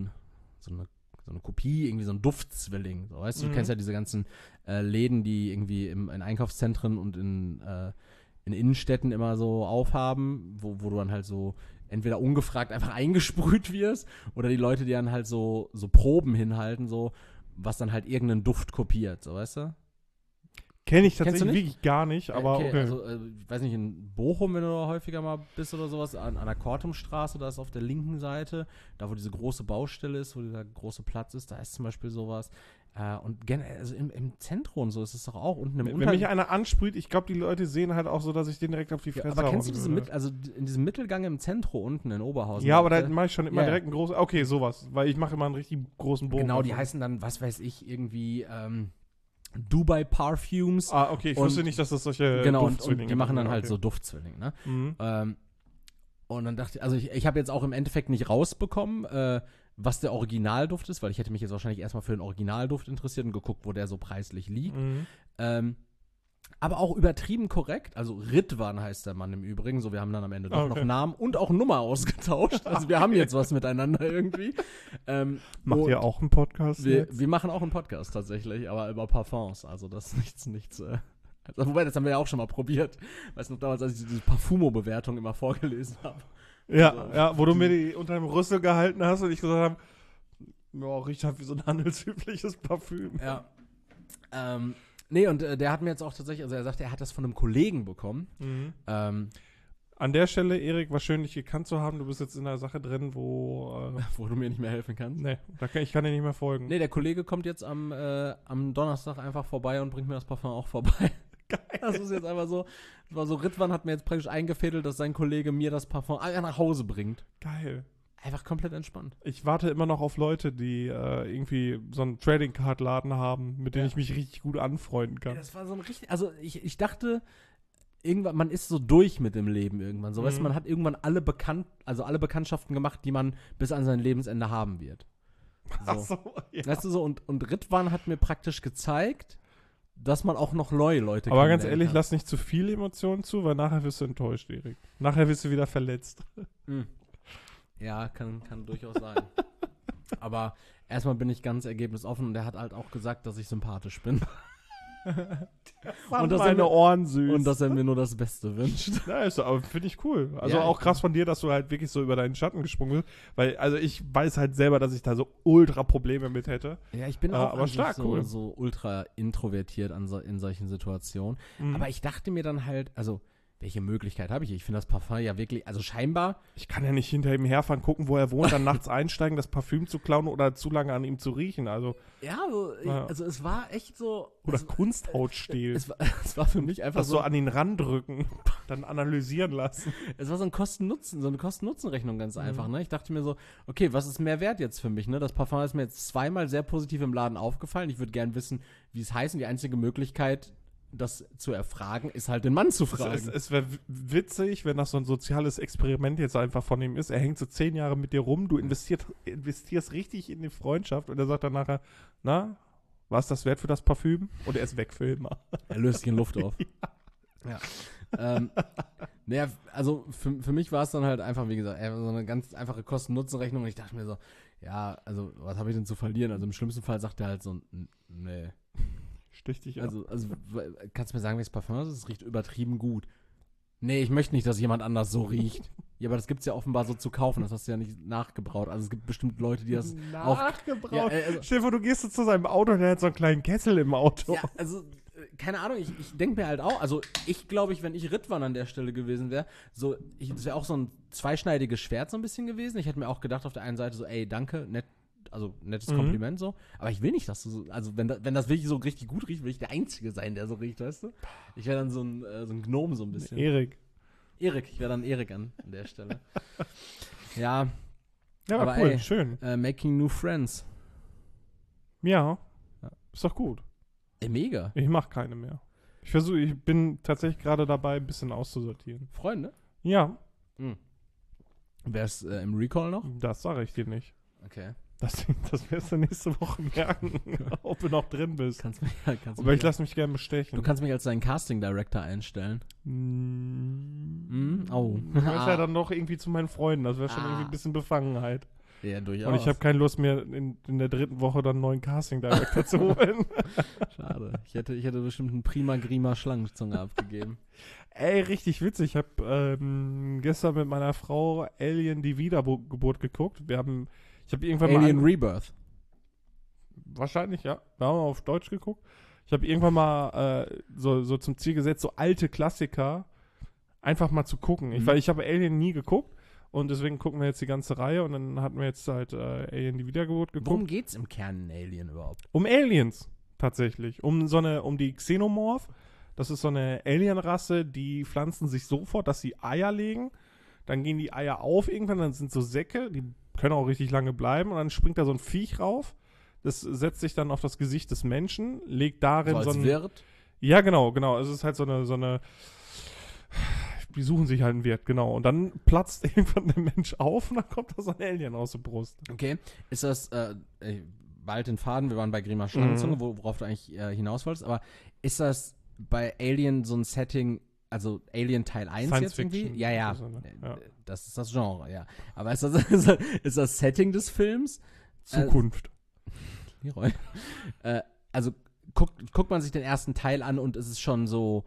eine Kopie, irgendwie so ein Duftzwilling. So, weißt du, du kennst ja diese ganzen Läden, die irgendwie in Einkaufszentren und in Innenstädten immer so aufhaben, wo du dann halt so entweder ungefragt einfach eingesprüht wirst oder die Leute, die dann halt so Proben hinhalten, so, was dann halt irgendeinen Duft kopiert, so, weißt du? Kenne ich Kennst du tatsächlich nicht? wirklich gar nicht, aber okay. Also, ich weiß nicht, in Bochum, wenn du da häufiger mal bist oder sowas, an der Kortumstraße, da ist auf der linken Seite, da wo diese große Baustelle ist, wo dieser große Platz ist, da ist zum Beispiel sowas. Und also im Zentrum so ist es doch auch unten im Wenn mich einer ansprüht, ich glaube, die Leute sehen halt auch so, dass ich den direkt auf die Fresse aber kennst du hauen würde. also in diesem Mittelgang im Zentrum unten in Oberhausen? Ja, aber da mache ich schon immer Ja. direkt einen großen, okay, sowas, weil ich mache immer einen richtig großen Bogen. Genau, die heißen dann, was weiß ich, irgendwie Dubai Parfumes. Ah, okay, ich wusste nicht, dass das solche Genau, und Duftzwillinge die machen dann sind. halt Okay. so Duftzwillinge, ne? Mhm. Und dann dachte ich, also ich habe jetzt auch im Endeffekt nicht rausbekommen, was der Originalduft ist, weil ich hätte mich jetzt wahrscheinlich erstmal für den Originalduft interessiert und geguckt, wo der so preislich liegt. Aber auch übertrieben korrekt. Also Ridwan heißt der Mann im Übrigen. So, wir haben dann am Ende doch noch Namen und auch Nummer ausgetauscht. Also wir haben jetzt was miteinander irgendwie. Macht ihr auch einen Podcast jetzt? Wir machen auch einen Podcast tatsächlich, aber über Parfums. Also das ist nichts. Also, wobei, das haben wir ja auch schon mal probiert. Weißt du noch damals, als ich diese Parfumo-Bewertung immer vorgelesen habe. Ja, Also, ja, wo du mir die unter dem Rüssel gehalten hast und ich gesagt habe, ja, riecht halt wie so ein handelsübliches Parfüm. Ja. Nee, und der hat mir jetzt auch tatsächlich, also er sagte, er hat das von einem Kollegen bekommen. An der Stelle, Erik, war schön, dich gekannt zu haben. Du bist jetzt in einer Sache drin, wo Wo du mir nicht mehr helfen kannst. nee, ich kann dir nicht mehr folgen. Nee, der Kollege kommt jetzt am Donnerstag einfach vorbei und bringt mir das Parfum auch vorbei. Geil. Das ist jetzt einfach so, das war so, Ridwan hat mir jetzt praktisch eingefädelt, dass sein Kollege mir das Parfum einfach nach Hause bringt. Geil. Einfach komplett entspannt. Ich warte immer noch auf Leute, die irgendwie so einen Trading Card Laden haben, mit denen ich mich richtig gut anfreunden kann. Ja, das war so ein richtig, also ich dachte, irgendwann, man ist so durch mit dem Leben irgendwann. So, weißt du, man hat irgendwann alle Bekanntschaften gemacht, die man bis an sein Lebensende haben wird. So. Ach so, ja. Weißt du so, und Ridwan hat mir praktisch gezeigt, dass man auch noch neue Leute Aber ganz kennenlernen ehrlich, kann. lass nicht zu viele Emotionen zu, weil nachher wirst du enttäuscht, Erik. Nachher wirst du wieder verletzt. Ja, kann durchaus sein. Aber erstmal bin ich ganz ergebnisoffen und er hat halt auch gesagt, dass ich sympathisch bin. Und dass meine Ohren süß. Und dass er mir nur das Beste wünscht. Ja, ist, aber finde ich cool. Also Ja, auch krass von dir, dass du halt wirklich so über deinen Schatten gesprungen bist. Weil, also ich weiß halt selber, dass ich da so ultra Probleme mit hätte. Ja, ich bin auch aber an sich stark, cool. so ultra introvertiert in solchen Situationen. Mhm. Aber ich dachte mir dann halt, also, welche Möglichkeit habe ich? Ich finde das Parfum ja wirklich, also scheinbar, Ich kann ja nicht hinter ihm herfahren, gucken, wo er wohnt, dann nachts einsteigen, das Parfüm zu klauen oder zu lange an ihm zu riechen. Also, ja, Ja. also es war echt so. oder Kunsthaut stehlen. Es war für mich einfach Das so so, an ihn randrücken, dann analysieren lassen. es war so eine Kosten-Nutzen-Rechnung ganz einfach, ne? Ich dachte mir so, okay, was ist mehr wert jetzt für mich, ne? Das Parfum ist mir jetzt zweimal sehr positiv im Laden aufgefallen. Ich würde gern wissen, wie es heißt und die einzige Möglichkeit, das zu erfragen, ist halt den Mann zu fragen. Es wäre witzig, wenn das so ein soziales Experiment jetzt einfach von ihm ist. Er hängt so 10 Jahre mit dir rum, du investierst richtig in die Freundschaft und er sagt dann nachher, na, war es das wert für das Parfüm? Und er ist weg für immer. Er löst sich in Luft auf. Ja. Naja, also für mich war es dann halt einfach, wie gesagt, so eine ganz einfache Kosten-Nutzen-Rechnung und ich dachte mir so, ja, also was habe ich denn zu verlieren? Also im schlimmsten Fall sagt er halt so, nee. Stich dich ab. Also kannst du mir sagen, welches Parfum ist? Es riecht übertrieben gut. Nee, ich möchte nicht, dass jemand anders so riecht. Ja, aber das gibt's ja offenbar so zu kaufen, das hast du ja nicht nachgebraut. Also es gibt bestimmt Leute, die das auch... Nachgebraut. Ja, also- Stell dir vor, du gehst so zu seinem Auto und er hat so einen kleinen Kessel im Auto. Ja, also, keine Ahnung, ich denke mir halt auch, also ich glaube, wenn ich Ridwan an der Stelle gewesen wäre, das wäre auch so ein zweischneidiges Schwert so ein bisschen gewesen. Ich hätte mir auch gedacht auf der einen Seite so, ey, danke, nett, also nettes Mhm. Kompliment so. Aber ich will nicht, dass du so, also wenn das wirklich so richtig gut riecht, will ich der Einzige sein, der so riecht, weißt du? Ich wäre dann so ein Gnome so ein bisschen. Erik. Erik, ich wäre dann Erik an der Stelle. Ja, Ja, Aber cool, ey, schön. Making New Friends. Ja. Ja. Ist doch gut. Mega. Ich mach keine mehr. Ich bin tatsächlich gerade dabei, ein bisschen auszusortieren. Freunde? Ja, Wer ist im Recall noch? das sage ich dir nicht. Okay. Das wirst du nächste Woche merken, ob du noch drin bist. Kannst Aber ich lasse mich gerne bestechen. Du kannst mich als deinen Casting Director einstellen. Oh. Du gehörst ja dann noch irgendwie zu meinen Freunden. Das wäre schon irgendwie ein bisschen Befangenheit. Ja, durchaus. Und ich habe keine Lust mehr, in der 3. Woche dann einen neuen Casting-Director zu holen. Schade. Ich hätte bestimmt einen prima Grima Schlangenzunge abgegeben. Ey, richtig witzig. Ich habe gestern mit meiner Frau Alien die Wiedergeburt geguckt. Ich habe irgendwann Alien mal... Rebirth. Wahrscheinlich, ja. Da haben wir auf Deutsch geguckt. Ich habe irgendwann mal so zum Ziel gesetzt, so alte Klassiker einfach mal zu gucken. Weil ich habe Alien nie geguckt und deswegen gucken wir jetzt die ganze Reihe und dann hatten wir jetzt halt Alien die Wiedergeburt geguckt. Worum geht's im Kern in Alien überhaupt? Um Aliens, tatsächlich. Um die Xenomorph. Das ist so eine Alienrasse, die pflanzen sich so fort, dass sie Eier legen. Dann gehen die Eier auf irgendwann, dann sind so Säcke, die können auch richtig lange bleiben und dann springt da so ein Viech rauf. Das setzt sich dann auf das Gesicht des Menschen, legt darin So als so ein... Wirt? Ja, genau. Es ist halt so eine die suchen sich halt einen Wirt, genau. Und dann platzt irgendwann der Mensch auf und dann kommt da so ein Alien aus der Brust. Okay. Ist das, bald den Faden, wir waren bei Grima Schlangenzunge, worauf du eigentlich hinaus wolltest, aber ist das bei Alien so ein Setting, also Alien Teil 1 Science jetzt irgendwie? Fiction. Ja, ja. Also, ja. Das ist das Genre, ja. Aber ist das Setting des Films? Zukunft. Leroy. Also guckt man sich den ersten Teil an und es ist schon so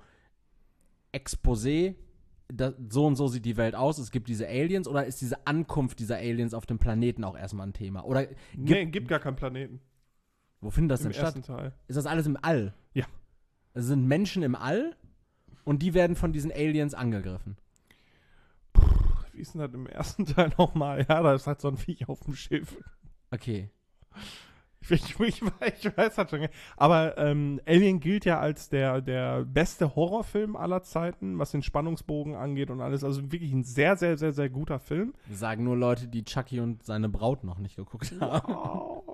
Exposé, so und so sieht die Welt aus, es gibt diese Aliens, oder ist diese Ankunft dieser Aliens auf dem Planeten auch erstmal ein Thema? Oder Gibt gar keinen Planeten. wo findet das Im denn statt? ersten Teil. Ist das alles im All? Ja. Es sind Menschen im All und die werden von diesen Aliens angegriffen. Wie ist denn das im ersten Teil nochmal? Ja, da ist halt so ein Viech auf dem Schiff. Okay. Ich weiß das schon. Aber Alien gilt ja als der beste Horrorfilm aller Zeiten, was den Spannungsbogen angeht und alles. Also wirklich ein sehr, sehr, sehr, sehr guter Film. Das sagen nur Leute, die Chucky und seine Braut noch nicht geguckt haben. Wow.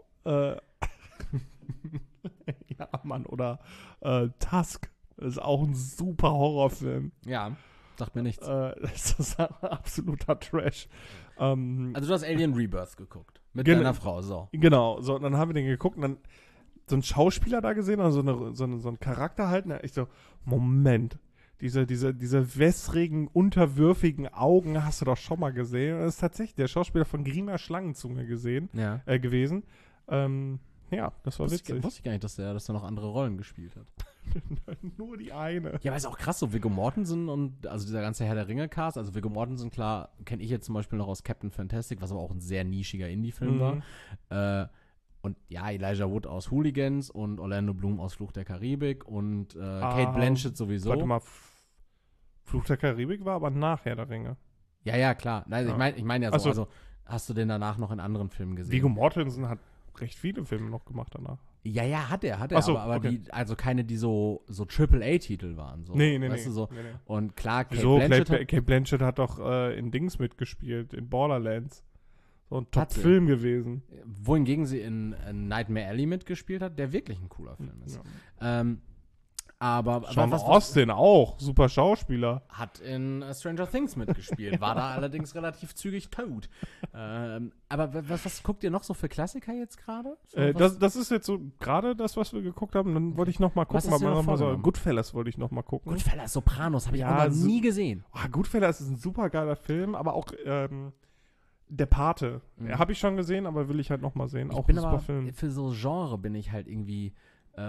Ja, Mann. Oder Tusk. Das ist auch ein super Horrorfilm. Ja, sagt mir nichts. Das ist absoluter Trash. Also du hast Alien Rebirth geguckt. Mit Genau. deiner Frau, so. Genau, so, und dann haben wir den geguckt und dann so einen Schauspieler da gesehen, also so einen Charakter halt. Und ich so, Moment, diese wässrigen, unterwürfigen Augen hast du doch schon mal gesehen. Und das ist tatsächlich der Schauspieler von Grima Schlangenzunge gewesen. Ja, das war witzig. Wusste ich gar nicht, dass der noch andere Rollen gespielt hat. Nur die eine. Ja, aber ist auch krass, so Viggo Mortensen und also dieser ganze Herr der Ringe-Cast, also Viggo Mortensen, klar, kenne ich jetzt zum Beispiel noch aus Captain Fantastic, was aber auch ein sehr nischiger Indie-Film war. Und ja, Elijah Wood aus Hooligans und Orlando Bloom aus Fluch der Karibik und Kate Blanchett sowieso. Warte mal, Fluch der Karibik war aber nach Herr der Ringe. Ja, klar. Nein, Ja. ich meine ja so, also hast du den danach noch in anderen Filmen gesehen? Viggo Mortensen hat recht viele Filme noch gemacht danach. Ja, hat er, Ach so, aber okay. die, also keine, die so Triple-A-Titel waren. So, Nee. weißt du, so. Nee. Und klar, Kate Wieso? Blanchett Kate Blanchett hat doch in Dings mitgespielt, in Borderlands. So ein Hat sie? Top-Film gewesen. wohingegen sie in Nightmare Alley mitgespielt hat, der wirklich ein cooler Film ist. Ja. Aber Sean was Austin auch, super Schauspieler. hat in Stranger Things mitgespielt, war da allerdings relativ zügig tot. Aber was guckt ihr noch so für Klassiker jetzt gerade? So, Das ist jetzt so gerade das, was wir geguckt haben. Dann wollte ich noch mal Was gucken, hast du dir noch vorgenommen? Goodfellas wollte ich noch mal gucken. Goodfellas, Sopranos, habe ich Ja, auch noch so- nie gesehen. Goodfellas ist ein super geiler Film, aber auch Der Pate. Mhm. Habe ich schon gesehen, aber will ich halt noch mal sehen. Ich Auch bin ein super aber, Film. für so Genre bin ich halt irgendwie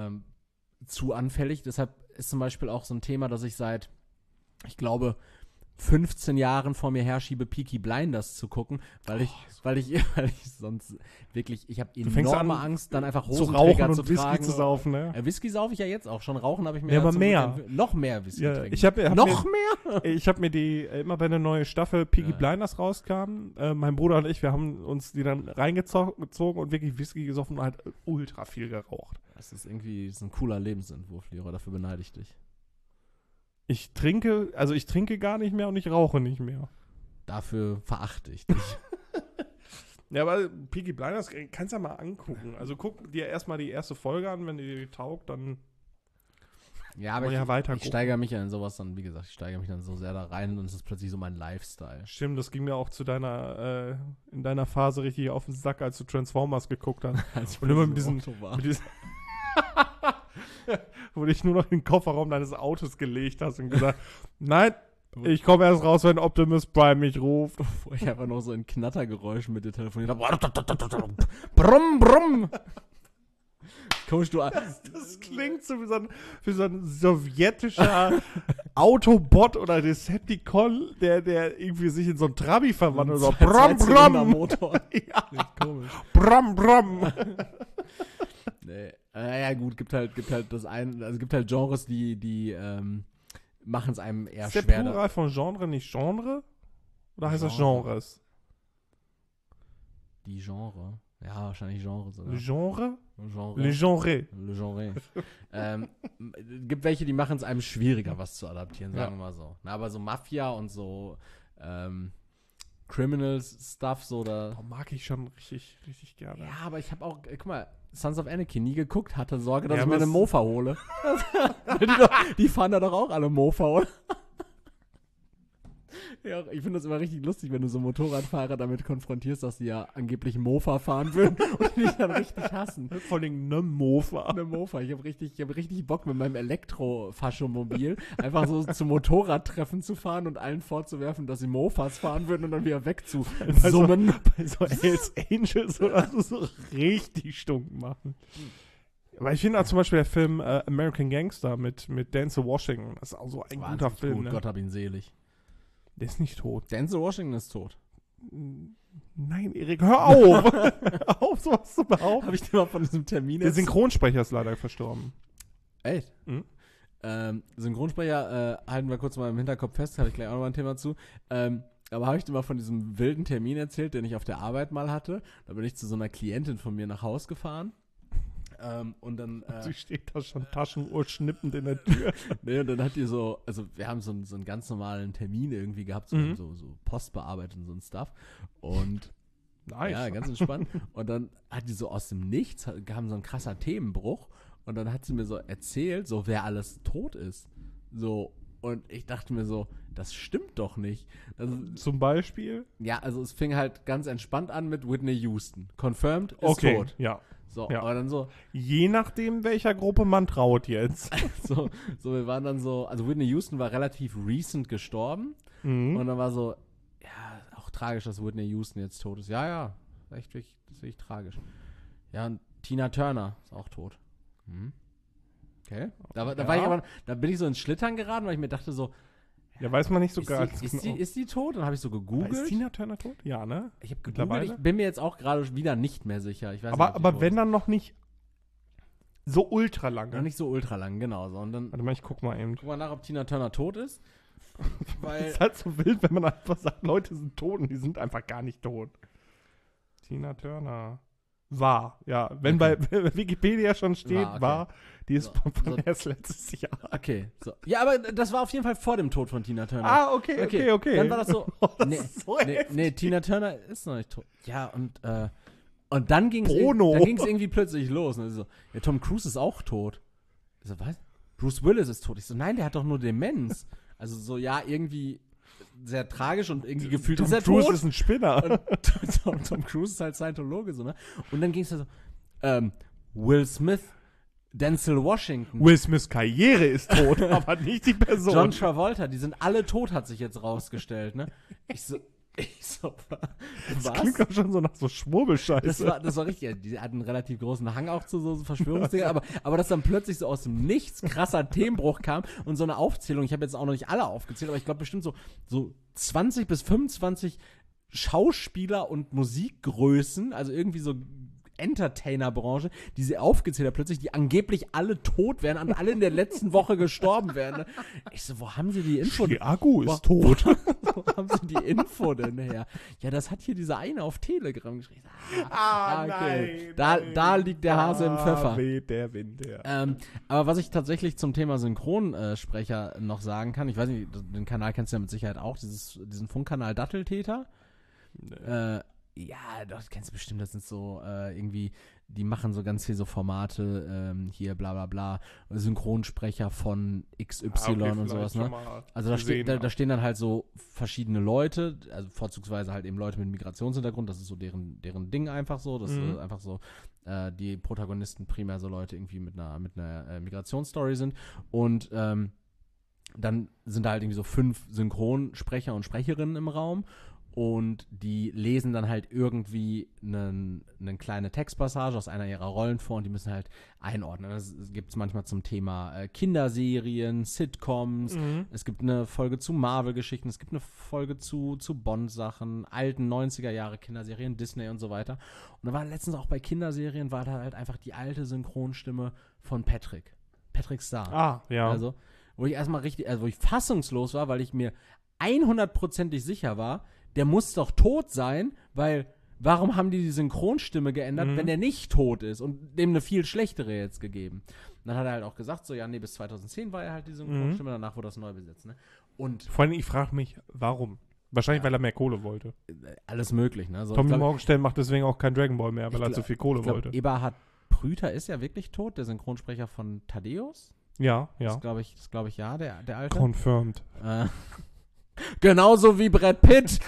zu anfällig. Deshalb ist zum Beispiel auch so ein Thema, dass ich seit, ich glaube, 15 Jahren vor mir herschiebe, Peaky Blinders zu gucken, weil ich sonst wirklich, ich habe fängst enorme an, Angst, dann einfach zu Hosenträger rauchen zu und Whisky tragen. zu saufen, ne? Whisky saufe ich ja jetzt auch schon. Rauchen habe ich mir Ja, aber zum mehr. Glück noch mehr Whisky Ja, trinken. ich hab noch mir, mehr? Ich habe mir die, immer wenn eine neue Staffel Peaky Blinders rauskam, mein Bruder und ich, wir haben uns die dann reingezogen und wirklich Whisky gesoffen und halt ultra viel geraucht. Das ist irgendwie ein cooler Lebensentwurf, Lehrer. Dafür beneide ich dich. Ich trinke gar nicht mehr und ich rauche nicht mehr. Dafür verachte ich dich. Ja, aber Peaky Blinders kannst du ja mal angucken. Also guck dir erstmal die erste Folge an, wenn die taugt, dann Ja, aber weiter ich steigere mich ja in sowas dann, wie gesagt, ich steigere mich dann so sehr da rein und es ist plötzlich so mein Lifestyle. Stimmt, das ging mir auch in deiner Phase richtig auf den Sack, als du Transformers geguckt hast. Als Und immer mit diesem diesen, Auto war. mit diesen wo du dich nur noch in den Kofferraum deines Autos gelegt hast und gesagt, nein, ich komme erst raus, wenn Optimus Prime mich ruft. Wo ich einfach noch so in Knattergeräuschen mit dir telefoniert habe. Brumm, brumm. Komisch, du. Das klingt so wie so ein sowjetischer Autobot oder Decepticon, der irgendwie sich in so ein Trabi verwandelt. So, brum, brum. Motor. Ja. Richtig komisch. Brum, brum. Nee. Ja, gut, gibt halt Genres, die machen es einem eher Ist der schwer. Plural von Genre nicht Genre? Oder heißt das Genre. Genres? Die Genre. Ja, wahrscheinlich Genres. Oder? Le Genre? Genre. Le Genre. Le Genre. Gibt welche, die machen es einem schwieriger, was zu adaptieren, sagen wir mal so. Na, aber so Mafia und so Criminals-Stuff, so da. Oh, mag ich schon richtig, richtig gerne. Ja, aber ich habe auch, guck mal, Sons of Anarchy nie geguckt, hatte Sorge, dass Ja, ich mir aber eine Mofa hole. die fahren da doch auch alle Mofa, oder? Ja, ich finde das immer richtig lustig, wenn du so Motorradfahrer damit konfrontierst, dass die ja angeblich Mofa fahren würden und die dich dann richtig hassen. Vor allem ne Mofa. Eine Mofa. Ich hab richtig Bock, mit meinem Elektro-Faschomobil einfach so zu Motorradtreffen zu fahren und allen vorzuwerfen, dass sie Mofas fahren würden und dann wieder wegzusummen. Bei so Hells Angels oder so richtig stunk machen. Aber ich finde auch zum Beispiel der Film American Gangster mit Denzel Washington, das ist auch so ein guter Wahnsinnig Film. gut, Ne? Gott hab ihn selig. Der ist nicht tot. Denzel Washington ist tot. Nein, Erik, hör auf! Hör auf, sowas zu behaupten. Habe ich dir mal von diesem Termin Der Synchronsprecher ist leider verstorben. Echt? Mhm. Synchronsprecher halten wir kurz mal im Hinterkopf fest, habe ich gleich auch noch mal ein Thema zu. Aber habe ich dir mal von diesem wilden Termin erzählt, den ich auf der Arbeit mal hatte? Da bin ich zu so einer Klientin von mir nach Haus gefahren. Und dann. Sie steht da schon Taschenuhr schnippend in der Tür. Nee, und dann hat die so, also wir haben so einen ganz normalen Termin irgendwie gehabt, so Post bearbeitet und so ein Stuff. Und Nice. ja, ganz entspannt. Und dann hat die so aus dem Nichts, kam so ein krasser Themenbruch. Und dann hat sie mir so erzählt, so wer alles tot ist. So, und ich dachte mir so, das stimmt doch nicht. Also, Zum Beispiel? ja, also es fing halt ganz entspannt an mit Whitney Houston. Confirmed, ist Okay, tot. ja. So, Ja. aber dann so, Je nachdem, welcher Gruppe man traut jetzt. so, wir waren dann so, also Whitney Houston war relativ recent gestorben. Und dann war so, ja, auch tragisch, dass Whitney Houston jetzt tot ist. Ja, echt wirklich, das ist wirklich tragisch. Ja, und Tina Turner ist auch tot. Okay. Da war ich aber, da bin ich so ins Schlittern geraten, weil ich mir dachte so, Ja, weiß man nicht so ist, ganz ist die tot? Und dann habe ich so gegoogelt. Ist Tina Turner tot? Ja, ne? Ich habe gegoogelt, Mittlerweile? ich bin mir jetzt auch gerade wieder nicht mehr sicher. Ich weiß nicht, ob die Aber tot wenn ist. dann noch nicht so ultra lange. Noch nicht so ultra lang, genau. So. Und dann Warte mal, ich guck mal eben. guck mal nach, ob Tina Turner tot ist. Weil ist halt so wild, wenn man einfach sagt, Leute sind tot und die sind einfach gar nicht tot. Tina Turner. War, ja. Wenn bei Wikipedia schon steht, War, okay. war, die ist So, von erst letztes Jahr. okay, so. Ja, aber das war auf jeden Fall vor dem Tod von Tina Turner. Ah, okay. Dann war das so. Das nee, ist so nee, Tina Turner ist noch nicht tot. Ja, und dann ging es Bono. irgendwie plötzlich los. Und ich so, ja, Tom Cruise ist auch tot. Ich so, was? Bruce Willis ist tot. Ich so, nein, der hat doch nur Demenz. Also so, ja, irgendwie sehr tragisch und irgendwie gefühlt ist er Tom Cruise tot. ist ein Spinner. Und Tom Cruise ist halt Scientologe, so, ne? Und dann ging es da so, Will Smith, Denzel Washington, Will Smiths Karriere ist tot, aber nicht die Person. John Travolta, die sind alle tot, hat sich jetzt rausgestellt, ne? Ich so, Ich so, Das was? klingt auch schon so nach so Schwurbelscheiße. Das war richtig. Die hatten einen relativ großen Hang auch zu so Verschwörungsdingen, aber dass dann plötzlich so aus dem Nichts krasser Themenbruch kam und so eine Aufzählung. Ich habe jetzt auch noch nicht alle aufgezählt, aber ich glaube bestimmt so 20 bis 25 Schauspieler und Musikgrößen, also irgendwie so Entertainer-Branche, die sie aufgezählt hat plötzlich, die angeblich alle tot wären und alle in der letzten Woche gestorben wären. Ne? Ich so, wo haben sie die Info? Chiago ist tot. Wo haben sie die Info denn her? Ja, das hat hier dieser eine auf Telegram geschrieben. Nein. Da liegt der Hase im Pfeffer. Weht der Wind her. Aber was ich tatsächlich zum Thema Synchronsprecher noch sagen kann, ich weiß nicht, den Kanal kennst du ja mit Sicherheit auch, diesen Funkkanal Datteltäter. Ja, doch, kennst du bestimmt, das sind so irgendwie, die machen so ganz viel so Formate, hier bla bla bla, Synchronsprecher von XY und sowas, ne? Also da stehen dann halt so verschiedene Leute, also vorzugsweise halt eben Leute mit Migrationshintergrund, das ist so deren Ding einfach so, das ist einfach so, die Protagonisten primär so Leute irgendwie mit einer Migrationsstory sind und dann sind da halt irgendwie so 5 Synchronsprecher und Sprecherinnen im Raum. Und die lesen dann halt irgendwie eine kleine Textpassage aus einer ihrer Rollen vor und die müssen halt einordnen. Das gibt es manchmal zum Thema Kinderserien, Sitcoms, es gibt eine Folge zu Marvel-Geschichten, es gibt eine Folge zu Bond-Sachen, alten 90er-Jahre Kinderserien, Disney und so weiter. Und da war letztens auch bei Kinderserien, war da halt einfach die alte Synchronstimme von Patrick Star. Ah, ja. Also, wo ich erstmal wo ich fassungslos war, weil ich mir 100%ig sicher war, der muss doch tot sein, weil warum haben die Synchronstimme geändert, wenn der nicht tot ist und dem eine viel schlechtere jetzt gegeben? Und dann hat er halt auch gesagt, so ja, nee, bis 2010 war er halt die Synchronstimme, danach wurde das neu besetzt, ne? Und vor allem, ich frage mich, warum? Wahrscheinlich, weil er mehr Kohle wollte. alles möglich, ne? So, Tommy Morgenstern macht deswegen auch kein Dragon Ball mehr, weil er zu viel Kohle wollte. Eberhard Prüter ist ja wirklich tot, der Synchronsprecher von Thaddeus. Ja. Das glaube ich, ja, der Alte. Confirmed. Genauso wie Brad Pitt.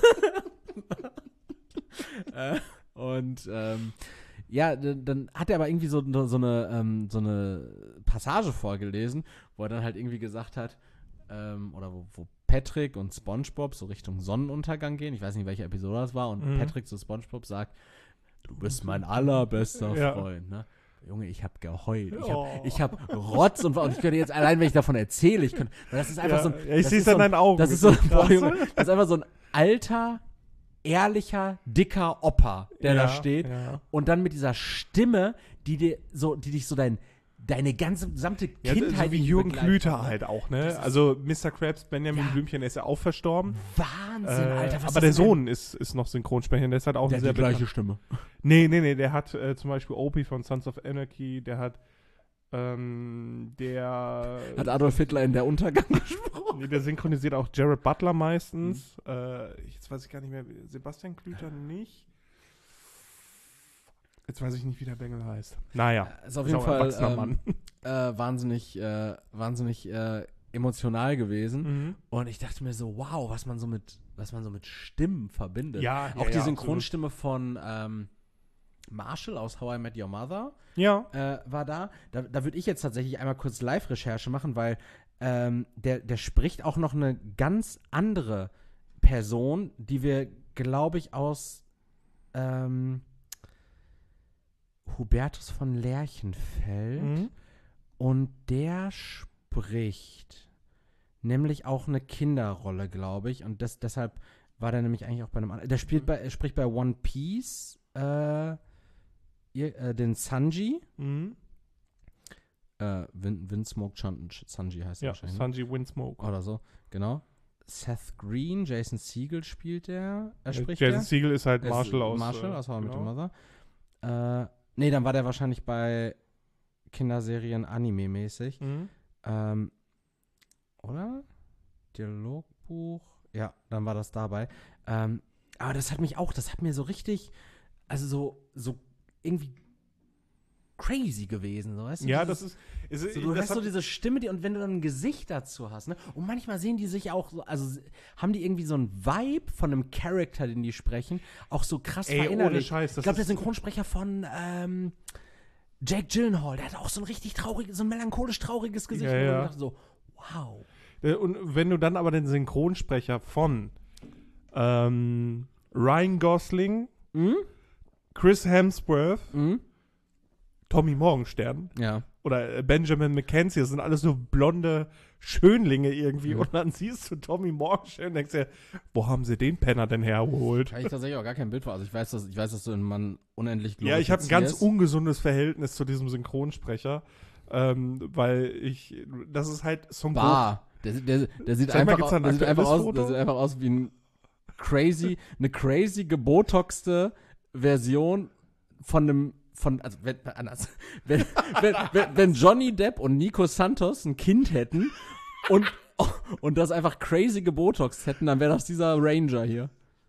Ja, dann hat er aber irgendwie so eine Passage vorgelesen, wo er dann halt irgendwie gesagt hat, oder wo Patrick und SpongeBob so Richtung Sonnenuntergang gehen. Ich weiß nicht, welche Episode das war. Und Patrick zu SpongeBob sagt, du bist mein allerbester Freund, ne? Junge, ich habe geheult. Ich hab Rotz und ich könnte jetzt allein, wenn ich davon erzähle, weil das ist einfach so ein... Ich sehe es an deinen Augen. Das ist so Junge, das ist einfach so ein alter, ehrlicher, dicker Opa, der da steht. Ja. Und dann mit dieser Stimme, die dich so deine gesamte Kindheit so wie Jürgen begleitet, Klüter ne? halt auch, ne? Also Mr. Krabs, Benjamin Blümchen, der ist ja auch verstorben. Wahnsinn, Alter. Was aber der Sohn ist noch Synchronsprecher, der ist halt auch der sehr hat die gleiche Stimme. Nee, der hat zum Beispiel Opie von Sons of Anarchy, der hat Hat Adolf Hitler in der Untergang gesprochen? Nee, der synchronisiert auch Jared Butler meistens. Jetzt weiß ich gar nicht mehr, Sebastian Klüter nicht. Jetzt weiß ich nicht, wie der Bengel heißt. Naja, ist auf jeden Fall wahnsinnig emotional gewesen. Und ich dachte mir so, wow, was man so mit Stimmen verbindet. Ja, auch die Synchronstimme von Marshall aus How I Met Your Mother war da. Da würde ich jetzt tatsächlich einmal kurz Live-Recherche machen, weil der spricht auch noch eine ganz andere Person, die wir, glaube ich, aus Hubertus von Lerchenfeld. Und der spricht nämlich auch eine Kinderrolle, glaube ich. Und deshalb war der nämlich eigentlich auch bei einem anderen. Der spricht bei One Piece den Sanji. Windsmoke Sanji heißt er wahrscheinlich. Sanji Windsmoke. Oder so, genau. Seth Green, Jason Segel spricht Jason Segel ist halt Marshall aus How I Met Your Mother. Nee, dann war der wahrscheinlich bei Kinderserien Anime-mäßig. Oder? Dialogbuch. Ja, dann war das dabei. Aber das hat mir so richtig, also so irgendwie crazy gewesen, so, weißt du? Ja, du hast so diese Stimme, und wenn du dann ein Gesicht dazu hast, ne? Und manchmal sehen die sich auch so, also haben die irgendwie so einen Vibe von einem Charakter, den die sprechen, auch so krass verinnerlicht. Ohne Scheiß, ich glaube, der Synchronsprecher von Jake Gyllenhaal, der hat auch so ein richtig so ein melancholisch trauriges Gesicht. Ja, ja. Und ich dachte so, wow. Und wenn du dann aber den Synchronsprecher von Ryan Gosling, Mhm. Chris Hemsworth, Mhm. Tommy Morgenstern Ja. oder Benjamin McKenzie, das sind alles so blonde Schönlinge irgendwie. Mhm. Und dann siehst du Tommy Morgenstern und denkst dir, wo haben sie den Penner denn hergeholt? Kann ich tatsächlich auch gar kein Bild vor. Also ich weiß, dass du einen Mann unendlich Ja, ich habe ein ganz glorifizierst. ungesundes Verhältnis zu diesem Synchronsprecher, weil das ist halt Son Goku. Bah. Der sieht Sag mal, einfach, gibt's da ein der sieht einfach aktuelles aus, Foto? der sieht einfach aus wie eine crazy gebotoxte Version wenn Johnny Depp und Nico Santos ein Kind hätten und das einfach crazy gebotoxt hätten, dann wäre das dieser Ranger hier.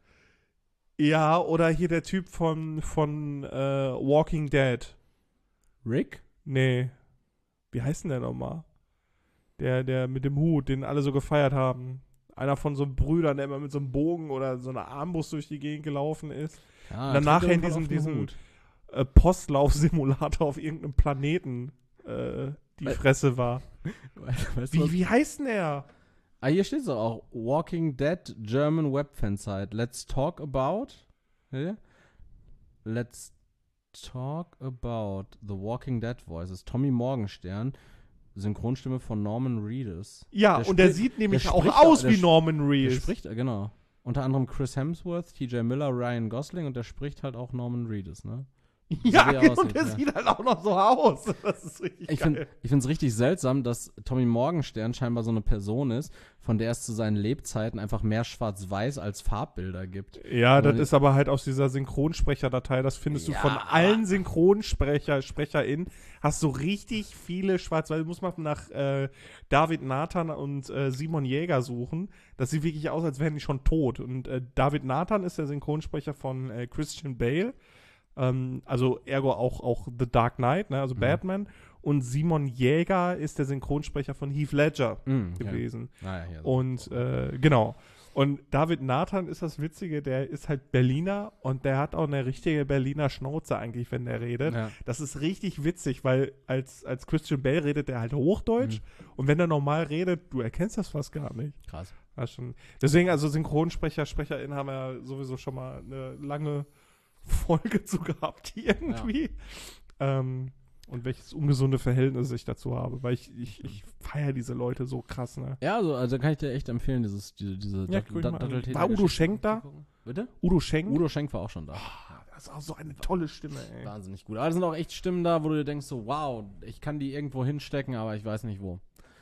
Ja, oder hier der Typ von Walking Dead. Rick? Nee. Wie heißt denn der nochmal? Der mit dem Hut, den alle so gefeiert haben. Einer von so Brüdern, der immer mit so einem Bogen oder so einer Armbrust durch die Gegend gelaufen ist. Ja, Und dann nachher in trägt er diesem Hut. Postlauf-Simulator auf irgendeinem Planeten die Fresse war. Weißt du was? Wie heißt denn er? Ah, hier steht es auch. Walking Dead German Webfansite. Let's talk about. Hier. Let's talk about the Walking Dead Voices. Tommy Morgenstern, Synchronstimme von Norman Reedus. Ja, Der und der spricht- sieht nämlich der auch spricht aus der wie sp- Norman Der Reedus. spricht, genau. Unter anderem Chris Hemsworth, TJ Miller, Ryan Gosling und der spricht halt auch Norman Reedus, ne? Ja, wie er genau, aussieht, der ja. sieht halt auch noch so aus. Das ist richtig Ich geil. finde es richtig seltsam, dass Tommy Morgenstern scheinbar so eine Person ist, von der es zu seinen Lebzeiten einfach mehr Schwarz-Weiß als Farbbilder gibt. Ja, das Weil- ist aber halt aus dieser Synchronsprecherdatei, das findest du Ja, von aber- allen SynchronsprecherInnen, hast du richtig viele Schwarz-Weiß, du musst mal nach David Nathan und Simon Jäger suchen, das sieht wirklich aus, als wären die schon tot. Und David Nathan ist der Synchronsprecher von Christian Bale, also ergo auch The Dark Knight, ne, also Batman. Und Simon Jäger ist der Synchronsprecher von Heath Ledger gewesen. Ja. Hier so. Und genau. Und David Nathan ist das Witzige, der ist halt Berliner und der hat auch eine richtige Berliner Schnauze eigentlich, wenn der redet. Ja. Das ist richtig witzig, weil als Christian Bale redet der halt Hochdeutsch und wenn er normal redet, du erkennst das fast gar nicht. Krass. Ja, schon. Deswegen, also SynchronsprecherInnen haben ja sowieso schon mal eine lange Folge zu gehabt hier irgendwie. Und welches ungesunde Verhältnis ich dazu habe, weil ich feiere diese Leute so krass, ne? Ja, also kann ich dir echt empfehlen, diese Ja, guck mal. Datteltäter- War Udo Schenk da? Bitte? Udo Schenk? Udo Schenk war auch schon da. Das ist auch so eine tolle Stimme, ey. Wahnsinnig gut. Aber da sind auch echt Stimmen da, wo du dir denkst so, wow, ich kann die irgendwo hinstecken, aber ich weiß nicht wo.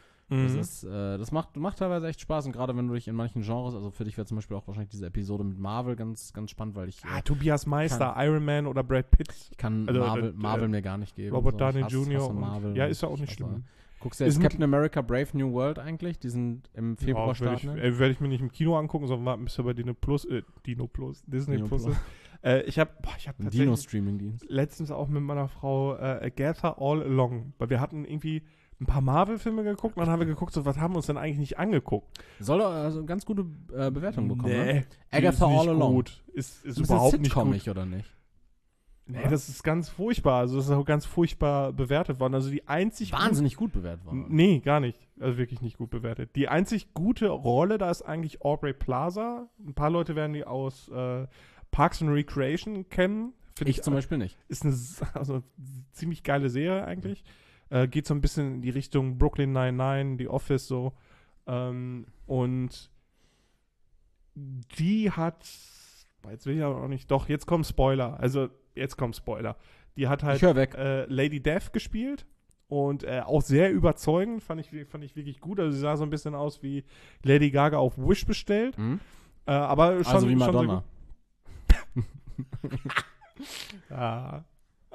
Das macht teilweise echt Spaß und gerade wenn du dich in manchen Genres, also für dich wäre zum Beispiel auch wahrscheinlich diese Episode mit Marvel ganz, ganz spannend, weil ich Tobias Meister, Iron Man oder Brad Pitt. kann also, Marvel mir gar nicht geben. Robert So, ich Downey hasse Jr. und- Marvel ja, und ist ja auch nicht ich schlimm. hasse- Guckst du jetzt Ist mit- Captain America Brave New World eigentlich? Die sind im Februar Werde starten. ich, werd ich mir nicht im Kino angucken, sondern warten, bis er bei Disney Plus Disney Dino Plus Plus. ist. Ich habe Ein tatsächlich Dino-Streaming-Dienst. letztens auch mit meiner Frau Agatha All Along, weil wir hatten irgendwie ein paar Marvel-Filme geguckt und dann haben wir geguckt, so was haben wir uns denn eigentlich nicht angeguckt? Soll doch also ganz gute Bewertung bekommen, ne? die Agatha ist nicht All Along. gut. Ist Das überhaupt nicht gut. Sitcom-ig, oder nicht? Nee, das ist ganz furchtbar. Also das ist auch ganz furchtbar bewertet worden. Also die einzig Wahnsinnig gut bewertet worden. Nee, gar nicht. Also wirklich nicht gut bewertet. Die einzig gute Rolle da ist eigentlich Aubrey Plaza. Ein paar Leute werden die aus Parks and Recreation kennen. Find Ich zum Beispiel nicht. Ist eine ziemlich geile Serie eigentlich. Geht so ein bisschen in die Richtung Brooklyn Nine-Nine, The Office so. Und die hat, jetzt will ich aber auch nicht, doch, jetzt kommt Spoiler. Also, jetzt kommt Spoiler. Die hat halt Ich hör weg. Lady Death gespielt und auch sehr überzeugend, fand ich wirklich gut. Also sie sah so ein bisschen aus wie Lady Gaga auf Wish bestellt. Hm? Aber schon, Also wie schon sehr Madonna. gut. Ja.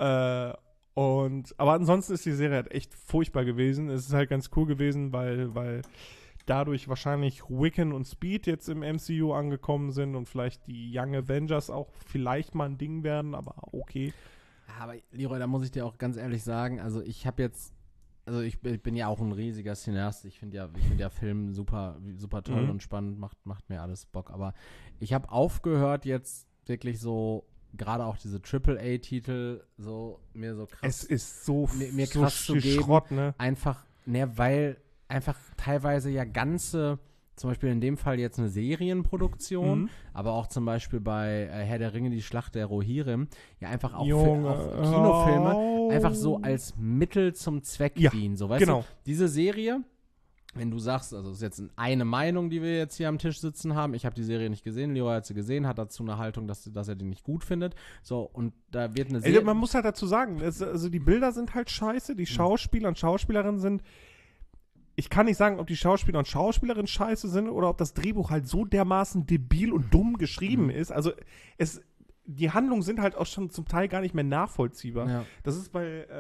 Aber ansonsten ist die Serie halt echt furchtbar gewesen. Es ist halt ganz cool gewesen, weil dadurch wahrscheinlich Wiccan und Speed jetzt im MCU angekommen sind und vielleicht die Young Avengers auch vielleicht mal ein Ding werden, aber okay. Aber Leroy, da muss ich dir auch ganz ehrlich sagen, also ich bin ja auch ein riesiger Cineast. Ich finde ja Film super toll und spannend, macht mir alles Bock. Aber ich habe aufgehört jetzt wirklich so, gerade auch diese AAA-Titel, so mir so krass. Es ist so, mir so krass zu geben. Schrott, ne? Einfach, weil einfach teilweise ja ganze zum Beispiel in dem Fall jetzt eine Serienproduktion, aber auch zum Beispiel bei Herr der Ringe, die Schlacht der Rohirrim, ja einfach auch, auch Kinofilme einfach so als Mittel zum Zweck dienen. So, weißt du, diese Serie, wenn du sagst, also das ist jetzt eine Meinung, die wir jetzt hier am Tisch sitzen haben, ich habe die Serie nicht gesehen, Leroy hat sie gesehen, hat dazu eine Haltung, dass er die nicht gut findet. So, und da wird eine Serie. Man muss halt dazu sagen, also die Bilder sind halt scheiße, die Schauspieler und Schauspielerinnen sind. Ich kann nicht sagen, ob die Schauspieler und Schauspielerinnen scheiße sind oder ob das Drehbuch halt so dermaßen debil und dumm geschrieben ist. Also die Handlungen sind halt auch schon zum Teil gar nicht mehr nachvollziehbar. Ja. Das ist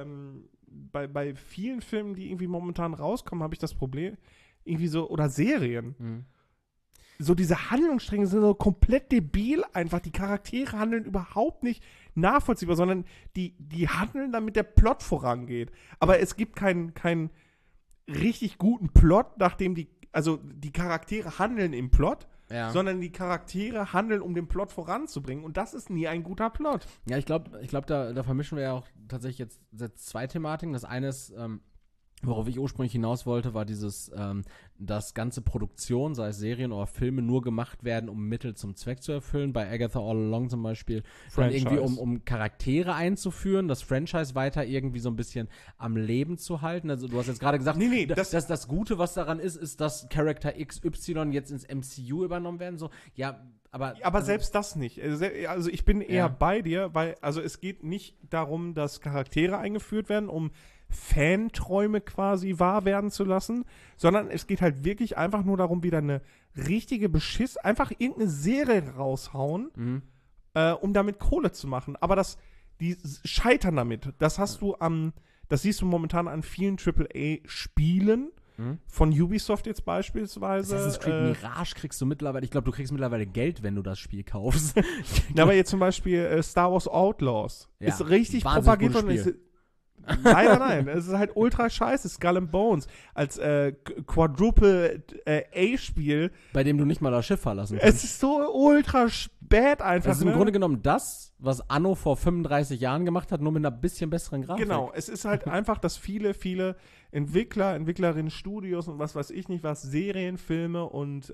bei vielen Filmen, die irgendwie momentan rauskommen, habe ich das Problem, irgendwie so, oder Serien. So diese Handlungsstränge sind so komplett debil einfach. Die Charaktere handeln überhaupt nicht nachvollziehbar, sondern die handeln, damit der Plot vorangeht. Aber es gibt keinen richtig guten Plot, nachdem die Charaktere handeln im Plot, sondern die Charaktere handeln, um den Plot voranzubringen. Und das ist nie ein guter Plot. Ja, ich glaube, da vermischen wir ja auch tatsächlich jetzt zwei Thematiken. Das eine ist, worauf ich ursprünglich hinaus wollte, war dieses, dass ganze Produktionen, sei es Serien oder Filme, nur gemacht werden, um Mittel zum Zweck zu erfüllen. Bei Agatha All Along zum Beispiel, dann irgendwie um Charaktere einzuführen, das Franchise weiter irgendwie so ein bisschen am Leben zu halten. Also du hast jetzt gerade gesagt, dass das Gute, was daran ist, dass Charakter XY jetzt ins MCU übernommen werden. So, ja, aber selbst das nicht. Also ich bin eher bei dir, weil es geht nicht darum, dass Charaktere eingeführt werden, um Fanträume quasi wahr werden zu lassen, sondern es geht halt wirklich einfach nur darum, wieder eine richtige einfach irgendeine Serie raushauen, um damit Kohle zu machen. Aber die scheitern damit. Das siehst du momentan an vielen AAA-Spielen, von Ubisoft jetzt beispielsweise. Assassin's Creed Mirage kriegst du mittlerweile, ich glaube, du kriegst mittlerweile Geld, wenn du das Spiel kaufst. Aber jetzt zum Beispiel Star Wars Outlaws ist richtig propagiert worden. Leider nein. Es ist halt ultra scheiße. Skull and Bones als Quadruple A-Spiel. Bei dem du nicht mal das Schiff verlassen kannst. Es ist so ultra spät einfach. Es ist im Grunde genommen das, was Anno vor 35 Jahren gemacht hat, nur mit einer bisschen besseren Grafik. Genau. Es ist halt einfach, dass viele Entwickler, Entwicklerinnen, Studios und was weiß ich nicht was, Serien, Filme und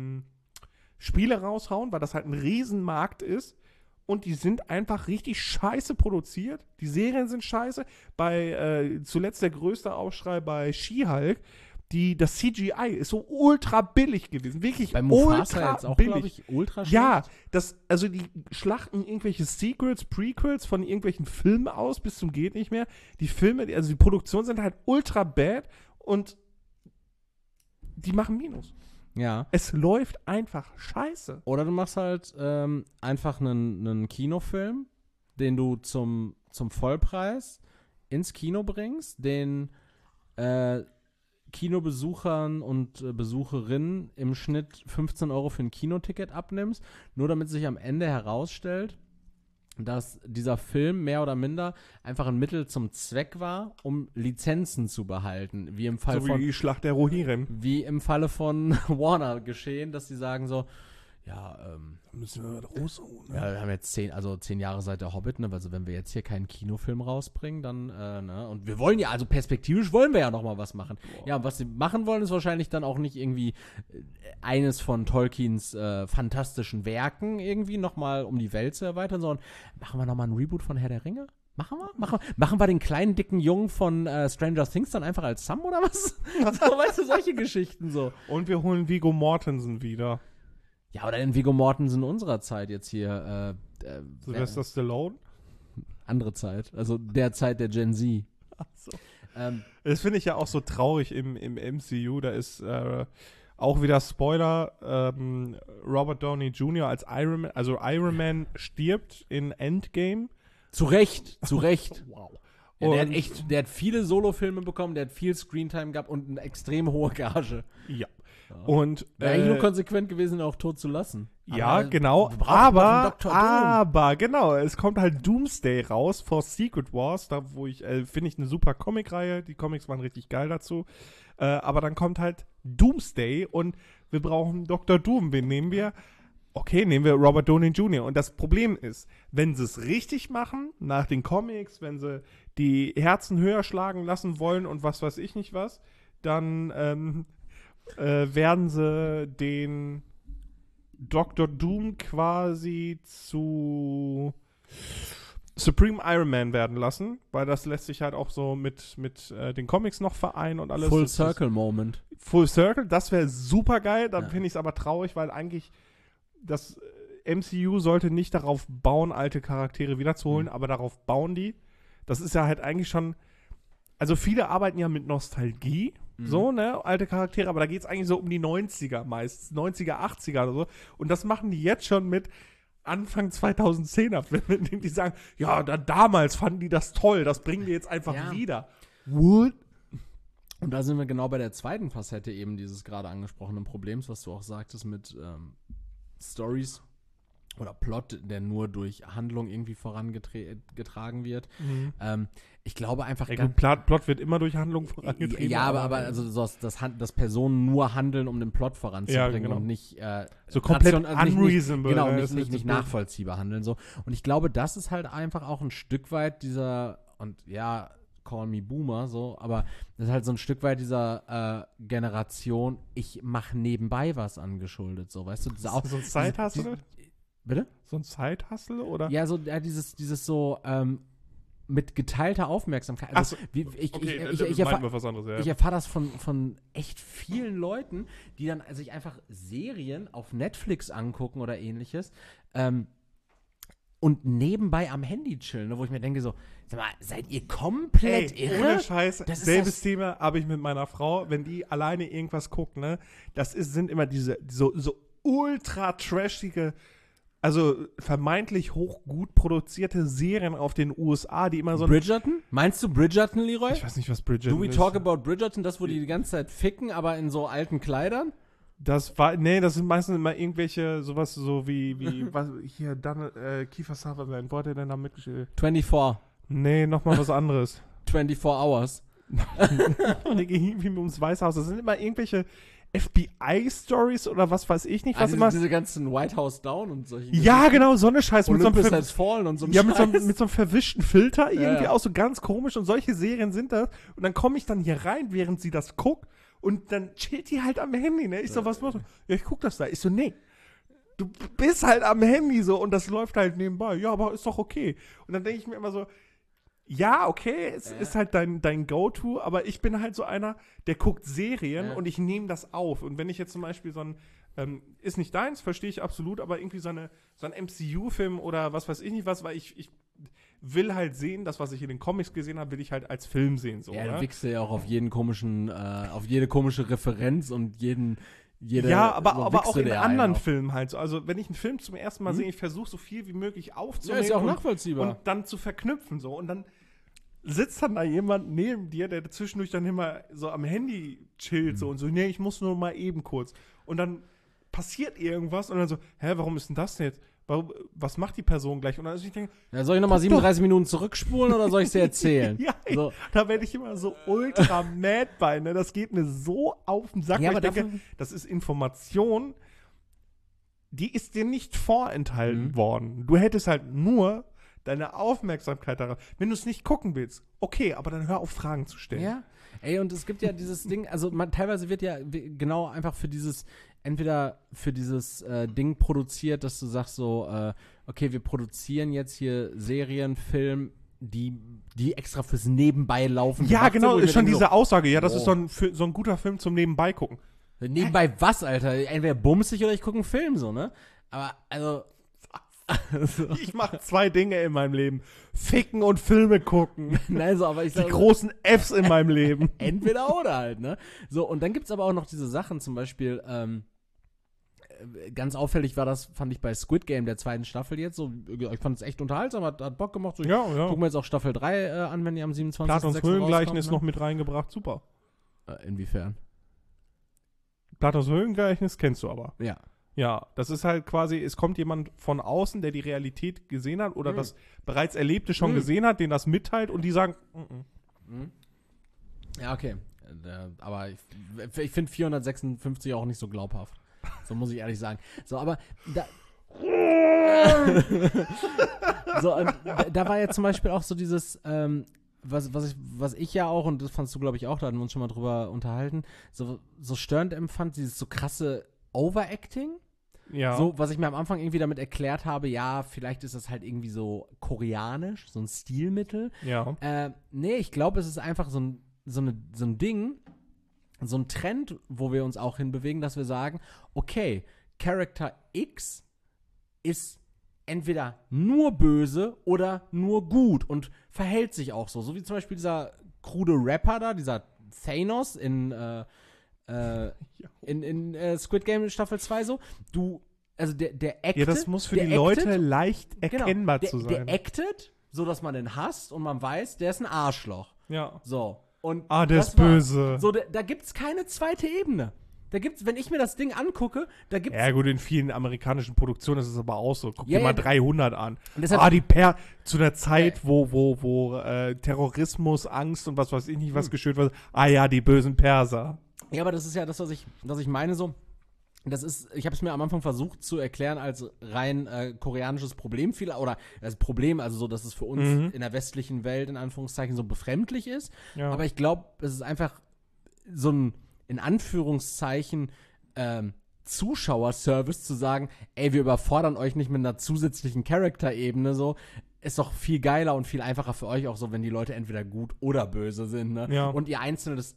Spiele raushauen, weil das halt ein Riesenmarkt ist. Und die sind einfach richtig scheiße produziert. Die Serien sind scheiße. Zuletzt der größte Aufschrei bei She-Hulk. Das CGI ist so ultra billig gewesen. Wirklich bei Mufasa ultra jetzt auch, billig. glaube ich, ultra schlecht. Ja, die schlachten irgendwelche Sequels, Prequels von irgendwelchen Filmen aus bis zum geht nicht mehr. Die Filme, die Produktionen sind halt ultra bad und die machen Minus. Ja. Es läuft einfach scheiße. Oder du machst halt einfach einen Kinofilm, den du zum Vollpreis ins Kino bringst, den Kinobesuchern und Besucherinnen im Schnitt 15 € für ein Kinoticket abnimmst, nur damit sich am Ende herausstellt, dass dieser Film mehr oder minder einfach ein Mittel zum Zweck war, um Lizenzen zu behalten. Wie im Fall wie die Schlacht der Rohirrim. Wie im Falle von Warner geschehen, dass sie sagen so, ja, müssen wir was rausholen. Ne? Ja, wir haben jetzt 10 Jahre seit der Hobbit, ne? Also wenn wir jetzt hier keinen Kinofilm rausbringen, dann, ne? Und wir wollen ja, also perspektivisch wollen wir ja noch mal was machen. Boah. Ja, und was sie machen wollen, ist wahrscheinlich dann auch nicht irgendwie eines von Tolkiens fantastischen Werken irgendwie noch mal um die Welt zu erweitern, sondern machen wir noch mal ein Reboot von Herr der Ringe? Machen wir den kleinen, dicken Jungen von Stranger Things dann einfach als Sam oder was? So, weißt du, solche Geschichten so. Und wir holen Viggo Mortensen wieder. Ja, oder den Viggo Mortensen unserer Zeit jetzt hier. Sylvester Stallone? Andere Zeit. Also der Zeit der Gen Z. Ach so. Das finde ich ja auch so traurig im MCU. Da ist auch wieder Spoiler. Robert Downey Jr. als Iron Man. Also Iron Man stirbt in Endgame. Zu Recht. Wow. Ja, der hat viele Solofilme bekommen, der hat viel Screentime gehabt und eine extrem hohe Gage. Ja. Und wäre eigentlich nur konsequent gewesen, ihn auch tot zu lassen. Ja, genau. Aber genau, es kommt halt Doomsday raus vor Secret Wars, da wo finde ich eine super Comicreihe. Die Comics waren richtig geil dazu. Aber dann kommt halt Doomsday und wir brauchen Dr. Doom. Wen nehmen wir? Okay, nehmen wir Robert Downey Jr. Und das Problem ist, wenn sie es richtig machen, nach den Comics, wenn sie die Herzen höher schlagen lassen wollen und was weiß ich nicht was, dann werden sie den Dr. Doom quasi zu Supreme Iron Man werden lassen, weil das lässt sich halt auch so mit den Comics noch vereinen und alles. Full Circle Moment. Full Circle, das wäre super geil, dann Ja. finde ich es aber traurig, weil eigentlich das MCU sollte nicht darauf bauen, alte Charaktere wiederzuholen, aber darauf bauen die. Das ist ja halt eigentlich schon, also viele arbeiten ja mit Nostalgie, so, ne, alte Charaktere, aber da geht es eigentlich so um die 90er meist, 90er, 80er oder so. Und das machen die jetzt schon mit Anfang 2010er Filmen, die sagen, ja, damals fanden die das toll, das bringen wir jetzt einfach Ja. wieder. What? Und da sind wir genau bei der zweiten Facette eben dieses gerade angesprochenen Problems, was du auch sagtest mit Stories oder Plot, der nur durch Handlung irgendwie vorangetragen wird. Ich glaube einfach Ja, gut, Plot wird immer durch Handlung vorangetrieben. Ja, aber also so, dass Personen nur handeln, um den Plot voranzubringen Ja, genau. und nicht So komplett Nicht, unreasonable. genau, ne? nicht, Das nicht, ist nicht das Bild. nachvollziehbar handeln. So. Und ich glaube, das ist halt einfach auch ein Stück weit dieser, und ja, call me Boomer, so, aber das ist halt so ein Stück weit dieser Generation, ich mache nebenbei was angeschuldet, so, weißt du? Das ist auch, So ein Side-Hustle? Bitte? So ein Side-Hustle, oder? Ja, so dieses so mit geteilter Aufmerksamkeit. Ach Also, so. ich das erfahre meinen wir was anderes, ja. ich erfahre das von echt vielen Leuten, die dann sich einfach Serien auf Netflix angucken oder ähnliches und nebenbei am Handy chillen, ne, wo ich mir denke so, sag mal, seid ihr komplett Ey, irre? ohne Scheiß, Das ist selbes das- Thema habe ich mit meiner Frau, wenn die alleine irgendwas guckt, ne, sind immer diese so ultra trashige, also vermeintlich hochgut produzierte Serien auf den USA, die immer so Bridgerton? Meinst du Bridgerton, Leroy? ich weiß nicht, was Bridgerton Do we ist. talk about Bridgerton, das, wo die ganze Zeit ficken, aber in so alten Kleidern? Das sind meistens immer irgendwelche, sowas so wie was, hier, dann, Kiefer Sutherland, wo hat er denn da mitgespielt? 24. Nee, nochmal was anderes. 24 Hours. Irgendwie ums Weiße Haus. Das sind immer irgendwelche FBI-Stories oder was weiß ich nicht, was Also immer. diese ganzen White House Down und solche Ja, genau, so eine Scheiße. Olympus Mit has fallen und so so einem Scheiß. mit so einem verwischten Filter, irgendwie Ja. auch so ganz komisch. Und solche Serien sind das. Und dann komme ich dann hier rein, während sie das guckt. Und dann chillt die halt am Handy, ne? Ich so, was machst du? Ja, ich guck das da. Ich so, nee. Du bist halt am Handy so und das läuft halt nebenbei. Ja, aber ist doch okay. Und dann denke ich mir immer so, ja, okay, es ist halt dein Go-To, aber ich bin halt so einer, der guckt Serien und ich nehme das auf. Und wenn ich jetzt zum Beispiel so ein, ist nicht deins, verstehe ich absolut, aber irgendwie so ein MCU-Film oder was weiß ich nicht was, weil ich will halt sehen, das, was ich in den Comics gesehen habe, will ich halt als Film sehen. So, Ja, ne? du wickst ja auch auf jeden komischen, auf jede komische Referenz und jede Ja, aber so auch wichst du in dir anderen einen auf. Filmen halt so. Also, wenn ich einen Film zum ersten Mal sehe, ich versuche so viel wie möglich Ja, aufzunehmen. ist ja auch und, nachvollziehbar. und dann zu verknüpfen so. Und dann sitzt dann da jemand neben dir, der zwischendurch dann immer so am Handy chillt so und so, nee, ich muss nur mal eben kurz. Und dann passiert irgendwas und dann so, hä, warum ist denn das denn jetzt? Was macht die Person gleich? Und dann ich denke, Ja, soll ich nochmal 37 Minuten zurückspulen oder soll ich dir erzählen? ja, So. da werde ich immer so ultra mad bei, ne? Das geht mir so auf den Sack, Ja, weil ich aber denke, dafür- das ist Information, die ist dir nicht vorenthalten worden. Du hättest halt nur deine Aufmerksamkeit darauf. Wenn du es nicht gucken willst, okay, aber dann hör auf, Fragen zu stellen. Ja, ey, und es gibt ja dieses Ding, also teilweise wird ja genau einfach für dieses, entweder für dieses Ding produziert, dass du sagst so, okay, wir produzieren jetzt hier Serien, Film, die extra fürs Nebenbei laufen. Ja, gemacht sind, genau, wo ich ist mir schon denke diese Aussage. Ja, das oh. ist so ein guter Film zum Nebenbei gucken. so, nebenbei was, Alter? Entweder bumse ich oder ich gucke einen Film, so, ne? Aber, also, Ich mache 2 Dinge in meinem Leben. Ficken und Filme gucken. nein, so, aber ich Die sag, großen Fs in meinem Leben. entweder oder halt, ne? So, und dann gibt's aber auch noch diese Sachen, zum Beispiel, ganz auffällig war das, fand ich bei Squid Game der zweiten Staffel jetzt, so, ich fand es echt unterhaltsam, hat Bock gemacht, so, ich Ja. gucken wir jetzt auch Staffel 3 an, wenn die am 27. Platons 6. Höhlengleichnis noch rauskommt, mit reingebracht. Super. ne? Inwiefern? Platons Höhlengleichnis kennst du aber. Ja. Ja, das ist halt quasi, es kommt jemand von außen, der die Realität gesehen hat oder das bereits Erlebte schon gesehen hat, den das mitteilt und die sagen, Ja, okay. Aber ich finde 456 auch nicht so glaubhaft. So muss ich ehrlich sagen. So, aber da. So, und da war ja zum Beispiel auch so dieses, was ich ja auch, und das fandst du, glaube ich, auch, da hatten wir uns schon mal drüber unterhalten, so störend empfand, dieses so krasse Overacting. Ja. So, was ich mir am Anfang irgendwie damit erklärt habe, ja, vielleicht ist das halt irgendwie so koreanisch, so ein Stilmittel. Ja. Nee, ich glaube, es ist einfach so ein Ding, so ein Trend, wo wir uns auch hinbewegen, dass wir sagen, okay, Character X ist entweder nur böse oder nur gut und verhält sich auch so. So wie zum Beispiel dieser krude Rapper da, dieser Thanos in Squid Game Staffel 2 so. Also der acted. Ja, das muss für die der Leute acted, leicht erkennbar zu sein. Der acted, so dass man den hasst und man weiß, der ist ein Arschloch. Ja. So. Und Der das ist war's. böse. So, da gibt's keine zweite Ebene. Da gibt's, wenn ich mir das Ding angucke, da gibt's. Ja, gut, in vielen amerikanischen Produktionen ist es aber auch so. Guck Ja, dir mal ja. 300 an. Und deshalb- Zu einer Zeit, wo Terrorismus, Angst und was weiß ich nicht, was geschürt wird. Ja, die bösen Perser. Ja, aber das ist ja das, was ich meine so. Ich habe es mir am Anfang versucht zu erklären als rein koreanisches Problem oder das Problem, also so, dass es für uns in der westlichen Welt in Anführungszeichen so befremdlich ist. Ja. Aber ich glaube, es ist einfach so ein, in Anführungszeichen, Zuschauerservice zu sagen, ey, wir überfordern euch nicht mit einer zusätzliche Charakterebene, so. Ist doch viel geiler und viel einfacher für euch auch so, wenn die Leute entweder gut oder böse sind, ne? Ja. Und der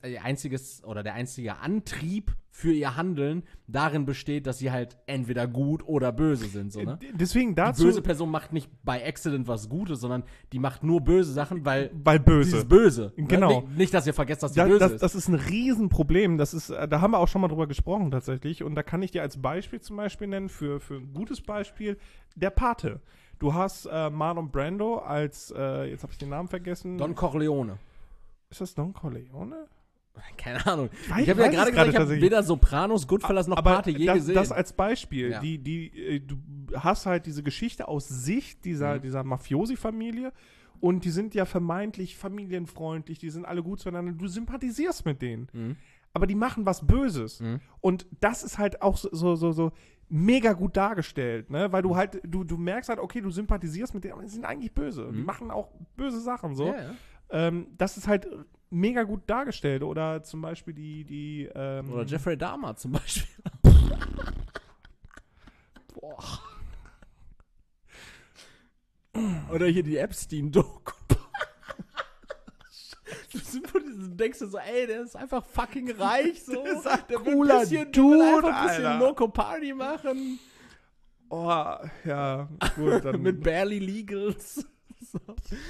einzige Antrieb für ihr Handeln darin besteht, dass sie halt entweder gut oder böse sind, so, ne? Deswegen Die dazu. böse Person macht nicht by accident was Gutes, sondern die macht nur böse Sachen, weil böse. sie ist böse. Genau. Ne? Nicht, dass ihr vergesst, dass sie böse ist. Das ist ein Riesenproblem. Da haben wir auch schon mal drüber gesprochen tatsächlich. Und da kann ich dir als Beispiel zum Beispiel nennen, für ein gutes Beispiel, der Pate. Du hast Marlon Brando als, jetzt habe ich den Namen vergessen. Don Corleone. Ist das Don Corleone? Keine Ahnung. weiß- Ich habe ja weiß es gerade gerade gesagt, ich habe tatsächlich. weder Sopranos, Goodfellas noch Pate je gesehen. Das als Beispiel. Ja. Du hast halt diese Geschichte aus Sicht dieser Mafiosi-Familie und die sind ja vermeintlich familienfreundlich, die sind alle gut zueinander. Du sympathisierst mit denen. Aber die machen was Böses. Und das ist halt auch so mega gut dargestellt, ne? Weil du halt, du merkst halt, okay, du sympathisierst mit denen, aber die sind eigentlich böse. Die machen auch böse Sachen, so. Ja. Das ist halt mega gut dargestellt. Oder zum Beispiel die Oder Jeffrey Dahmer zum Beispiel. Boah. Oder hier die Epstein-Doku. Du denkst dir so, ey, der ist einfach fucking reich, so. Der ist ein der cooler der will Dude, einfach ein bisschen Alter. Loco-Party machen. Oh, ja, gut. Dann Mit Barely Legals. So.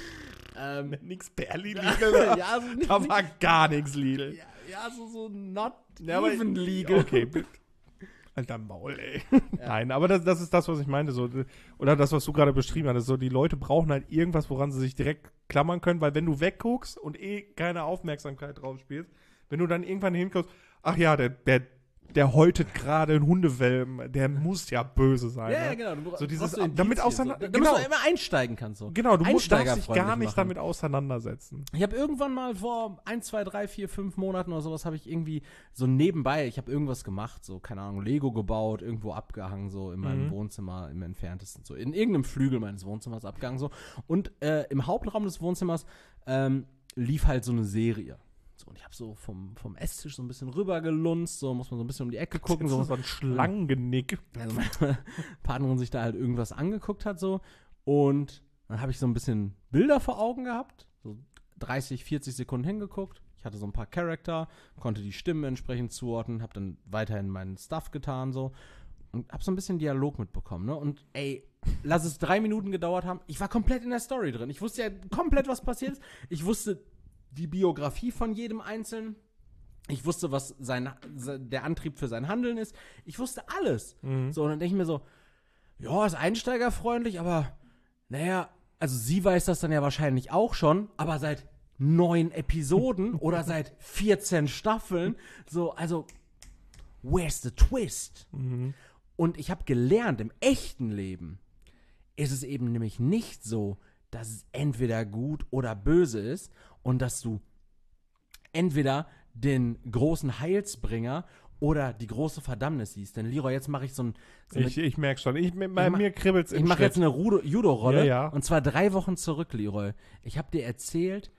nix barely legal. Ja, so nicht, Da war gar nichts legal. ja, so not aber- even legal. Okay, bitte. Alter Maul, ey. Nein, aber das ist das, was ich meinte. So, oder das, was du gerade beschrieben hattest. So, die Leute brauchen halt irgendwas, woran sie sich direkt klammern können, weil wenn du wegguckst und keine Aufmerksamkeit drauf spielst, wenn du dann irgendwann hinkommst, ach ja, der häutet gerade einen Hundewelpen, der muss ja böse sein. Ja, ne? genau. Du So dieses, brauchst so damit Indizien, auseinander, so. Damit genau, du immer einsteigen kannst. So. genau, du darfst dich Einsteigerfreundlich gar nicht machen. damit auseinandersetzen. Ich habe irgendwann mal vor 1, 2, 3, 4, 5 Monaten oder sowas habe ich irgendwie so nebenbei, ich habe irgendwas gemacht, so, keine Ahnung, Lego gebaut, irgendwo abgehangen, so in meinem Wohnzimmer, im entferntesten, so in irgendeinem Flügel meines Wohnzimmers abgehangen, so. Und im Hauptraum des Wohnzimmers lief halt so eine Serie. So, und ich habe so vom Esstisch so ein bisschen rübergelunzt, so muss man so ein bisschen um die Ecke gucken. So So, ein Schlangengenick. also meine Partnerin sich da halt irgendwas angeguckt hat, so. Und dann habe ich so ein bisschen Bilder vor Augen gehabt, so 30, 40 Sekunden hingeguckt. Ich hatte so ein paar Charakter, konnte die Stimmen entsprechend zuordnen, habe dann weiterhin meinen Stuff getan, so. Und habe so ein bisschen Dialog mitbekommen, ne? Und ey, lass es 3 Minuten gedauert haben, ich war komplett in der Story drin. Ich wusste ja komplett, was passiert ist. Ich wusste die Biografie von jedem Einzelnen. Ich wusste, was der Antrieb für sein Handeln ist. Ich wusste alles. So, und dann denke ich mir so, ja, ist einsteigerfreundlich, aber naja, also sie weiß das dann ja wahrscheinlich auch schon, aber seit 9 Episoden oder seit 14 Staffeln, so, also, where's the twist? Und ich habe gelernt, im echten Leben ist es eben nämlich nicht so, dass es entweder gut oder böse ist und dass du entweder den großen Heilsbringer oder die große Verdammnis siehst. Denn Leroy, jetzt mache ich Ich merke schon. Bei mir kribbelt's ich im mache jetzt Schritt. eine Judo-Rolle. Ja, ja. Und zwar 3 Wochen zurück, Leroy. Ich habe dir erzählt,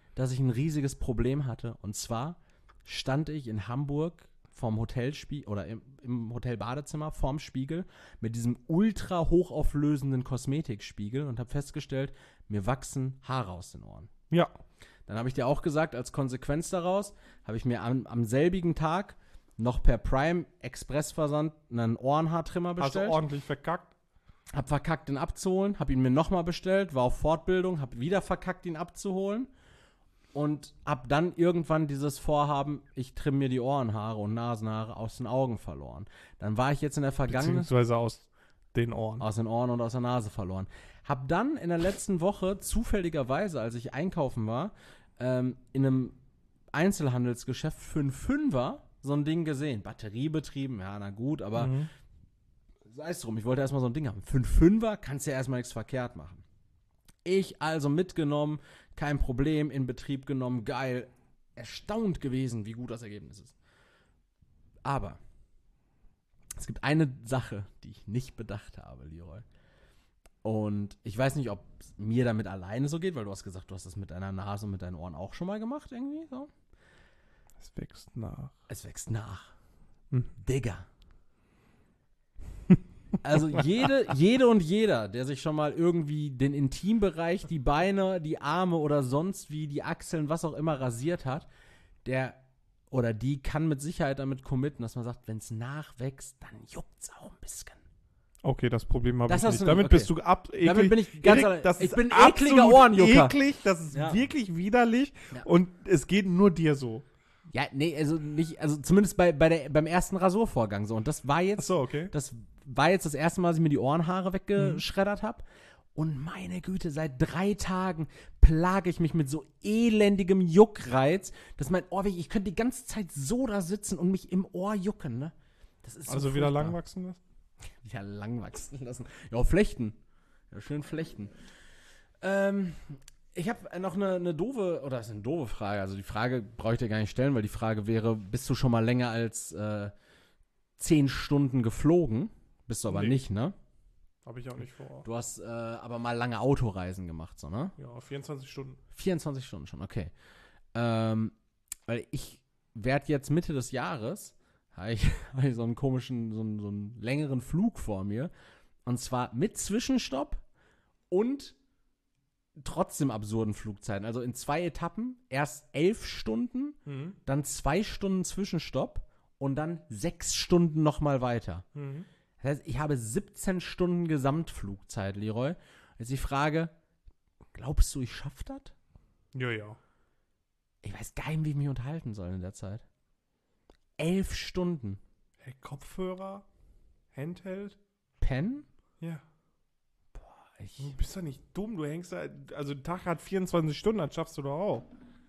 dass ich ein riesiges Problem hatte. Und zwar stand ich in Hamburg vorm Hotelspiegel oder im Hotelbadezimmer vorm Spiegel mit diesem ultra hochauflösenden Kosmetikspiegel und habe festgestellt, mir wachsen Haare aus den Ohren. Ja. Dann habe ich dir auch gesagt, als Konsequenz daraus habe ich mir am selbigen Tag noch per Prime Expressversand einen Ohrenhaartrimmer bestellt. Also ordentlich verkackt. Hab verkackt, ihn abzuholen, hab ihn mir nochmal bestellt, war auf Fortbildung, hab wieder verkackt, ihn abzuholen und hab dann irgendwann dieses Vorhaben, ich trimme mir die Ohrenhaare und Nasenhaare aus den Augen verloren. Dann war ich jetzt in der Vergangenheit Beziehungsweise aus den Ohren. aus den Ohren und aus der Nase verloren. Hab dann in der letzten Woche zufälligerweise, als ich einkaufen war, in einem Einzelhandelsgeschäft für einen Fünfer so ein Ding gesehen. Batteriebetrieben, ja, na gut, aber sei es drum, ich wollte erstmal so ein Ding haben. Für einen Fünfer kannst du ja erstmal nichts verkehrt machen. Ich also mitgenommen, kein Problem, in Betrieb genommen, geil, erstaunt gewesen, wie gut das Ergebnis ist. Aber es gibt eine Sache, die ich nicht bedacht habe, Leroy. Und ich weiß nicht, ob es mir damit alleine so geht, weil du hast gesagt, du hast das mit deiner Nase und mit deinen Ohren auch schon mal gemacht, irgendwie so. Es wächst nach. Es wächst nach. Hm. Digga. Also jede und jeder, der sich schon mal irgendwie den Intimbereich, die Beine, die Arme oder sonst wie die Achseln, was auch immer rasiert hat, der oder die kann mit Sicherheit damit committen, dass man sagt, wenn es nachwächst, dann juckt's auch ein bisschen. Okay, das Problem habe Das ich hast nicht. du Damit nicht, okay. bist du eklig. Damit bin ich ganz Erik, allein. das Ich ist bin ekliger absolut Ohrenjucker. eklig, das ist Ja. wirklich widerlich Ja. und es geht nur dir so. Ja, nee, also nicht, also zumindest beim ersten Rasurvorgang so. Und das war jetzt, Achso, okay. das war jetzt das erste Mal, dass ich mir die Ohrenhaare weggeschreddert habe. Und meine Güte, seit 3 Tagen plage ich mich mit so elendigem Juckreiz, dass mein Ohr, ich könnte die ganze Zeit so da sitzen und mich im Ohr jucken, ne? Das ist so Also wieder furchtbar. lang wachsen lassen? Ja, lang wachsen lassen. Ja, flechten. Ja, schön flechten. Ich habe noch eine doofe, oder das ist eine doofe Frage. Also die Frage brauche ich dir gar nicht stellen, weil die Frage wäre, bist du schon mal länger als 10 Stunden geflogen? Bist du aber Nee. nicht, ne? Habe ich auch nicht vor. Du hast aber mal lange Autoreisen gemacht, so, ne? Ja, 24 Stunden. 24 Stunden schon, okay. Weil ich werde jetzt Mitte des Jahres, habe ich so einen komischen, so einen längeren Flug vor mir. Und zwar mit Zwischenstopp und trotzdem absurden Flugzeiten. Also in 2 Etappen, erst 11 Stunden, Mhm. dann 2 Stunden Zwischenstopp und dann 6 Stunden nochmal weiter. Mhm. Das heißt, ich habe 17 Stunden Gesamtflugzeit, Leroy. Jetzt die Frage, glaubst du, ich schaffe das? Ja, ja. Ich weiß gar nicht, wie ich mich unterhalten soll in der Zeit. 11 Stunden. Hey, Kopfhörer? Handheld? Pen? Ja. Du Ich, bist doch nicht dumm, du hängst da, also der Tag hat 24 Stunden, das schaffst du doch auch.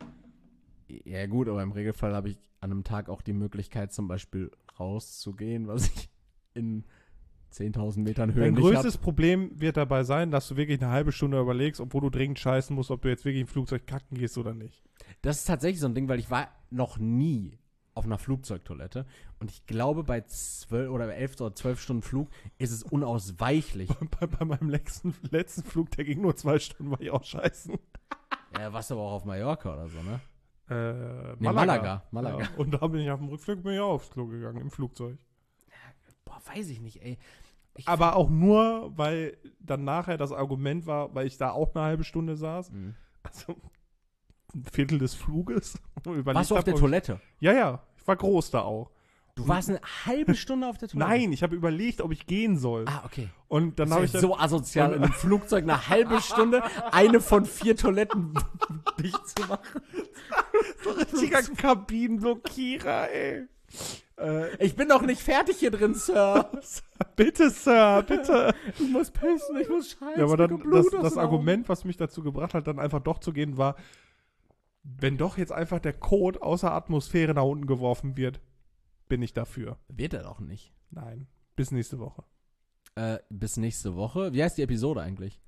ja gut, aber im Regelfall habe ich an einem Tag auch die Möglichkeit, zum Beispiel rauszugehen, was ich in 10.000 Metern Höhe Dein nicht größtes habe. Problem wird dabei sein, dass du wirklich eine halbe Stunde überlegst, obwohl du dringend scheißen musst, ob du jetzt wirklich im Flugzeug kacken gehst oder nicht. Das ist tatsächlich so ein Ding, weil ich war noch nie auf einer Flugzeugtoilette und ich glaube, bei 12 oder 11 oder 12 Stunden Flug ist es unausweichlich. Bei meinem letzten Flug, der ging nur 2 Stunden, war ich auch scheißen. Ja, warst aber auch auf Mallorca oder so, ne? Nee, Malaga. Ja, und da bin ich auf dem Rückflug bin ich auch aufs Klo gegangen, im Flugzeug. Boah, weiß ich nicht, ey. Aber auch nur, weil dann nachher das Argument war, weil ich da auch eine halbe Stunde saß. Mhm. Also ein Viertel des Fluges. Warst du auf der Toilette? Ja, ja. Ich war groß da auch. Du warst eine halbe Stunde auf der Toilette? Nein, ich habe überlegt, ob ich gehen soll. Ah, okay. Und dann Das habe ist ich ja so asozial, in einem Flugzeug eine halbe Stunde eine von 4 Toiletten dicht zu machen. so ein richtiger Kabinenblockierer, ey. Ich bin noch nicht fertig hier drin, Sir. Bitte, Sir, bitte. Ich muss pissen, ich muss scheißen. Ja, aber dann ich hab Blut aus das den Augen. Argument, was mich dazu gebracht hat, dann einfach doch zu gehen, war, wenn doch jetzt einfach der Code außer Atmosphäre nach unten geworfen wird, bin ich dafür. Wird er doch nicht. Nein. Bis nächste Woche. Bis nächste Woche. Wie heißt die Episode eigentlich?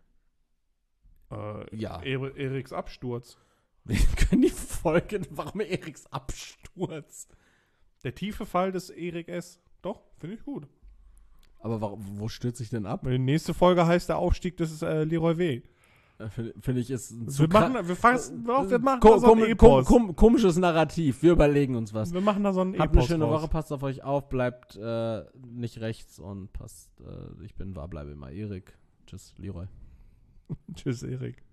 Ja. Eriks Absturz. Wir können die Folge, warum Eriks Absturz? Der tiefe Fall des Erik S. Doch, finde ich gut. Aber wo stürzt sich denn ab? Die nächste Folge heißt der Aufstieg des Leroy W. Finde ich, ist ein Wir machen da so ein ko Epos. komisches Narrativ. Wir überlegen uns was. Wir machen da so ein Epos Habt eine schöne raus. Woche, passt auf euch auf, bleibt nicht rechts und passt, bleibe immer Erik. Tschüss, Leroy. Tschüss, Erik.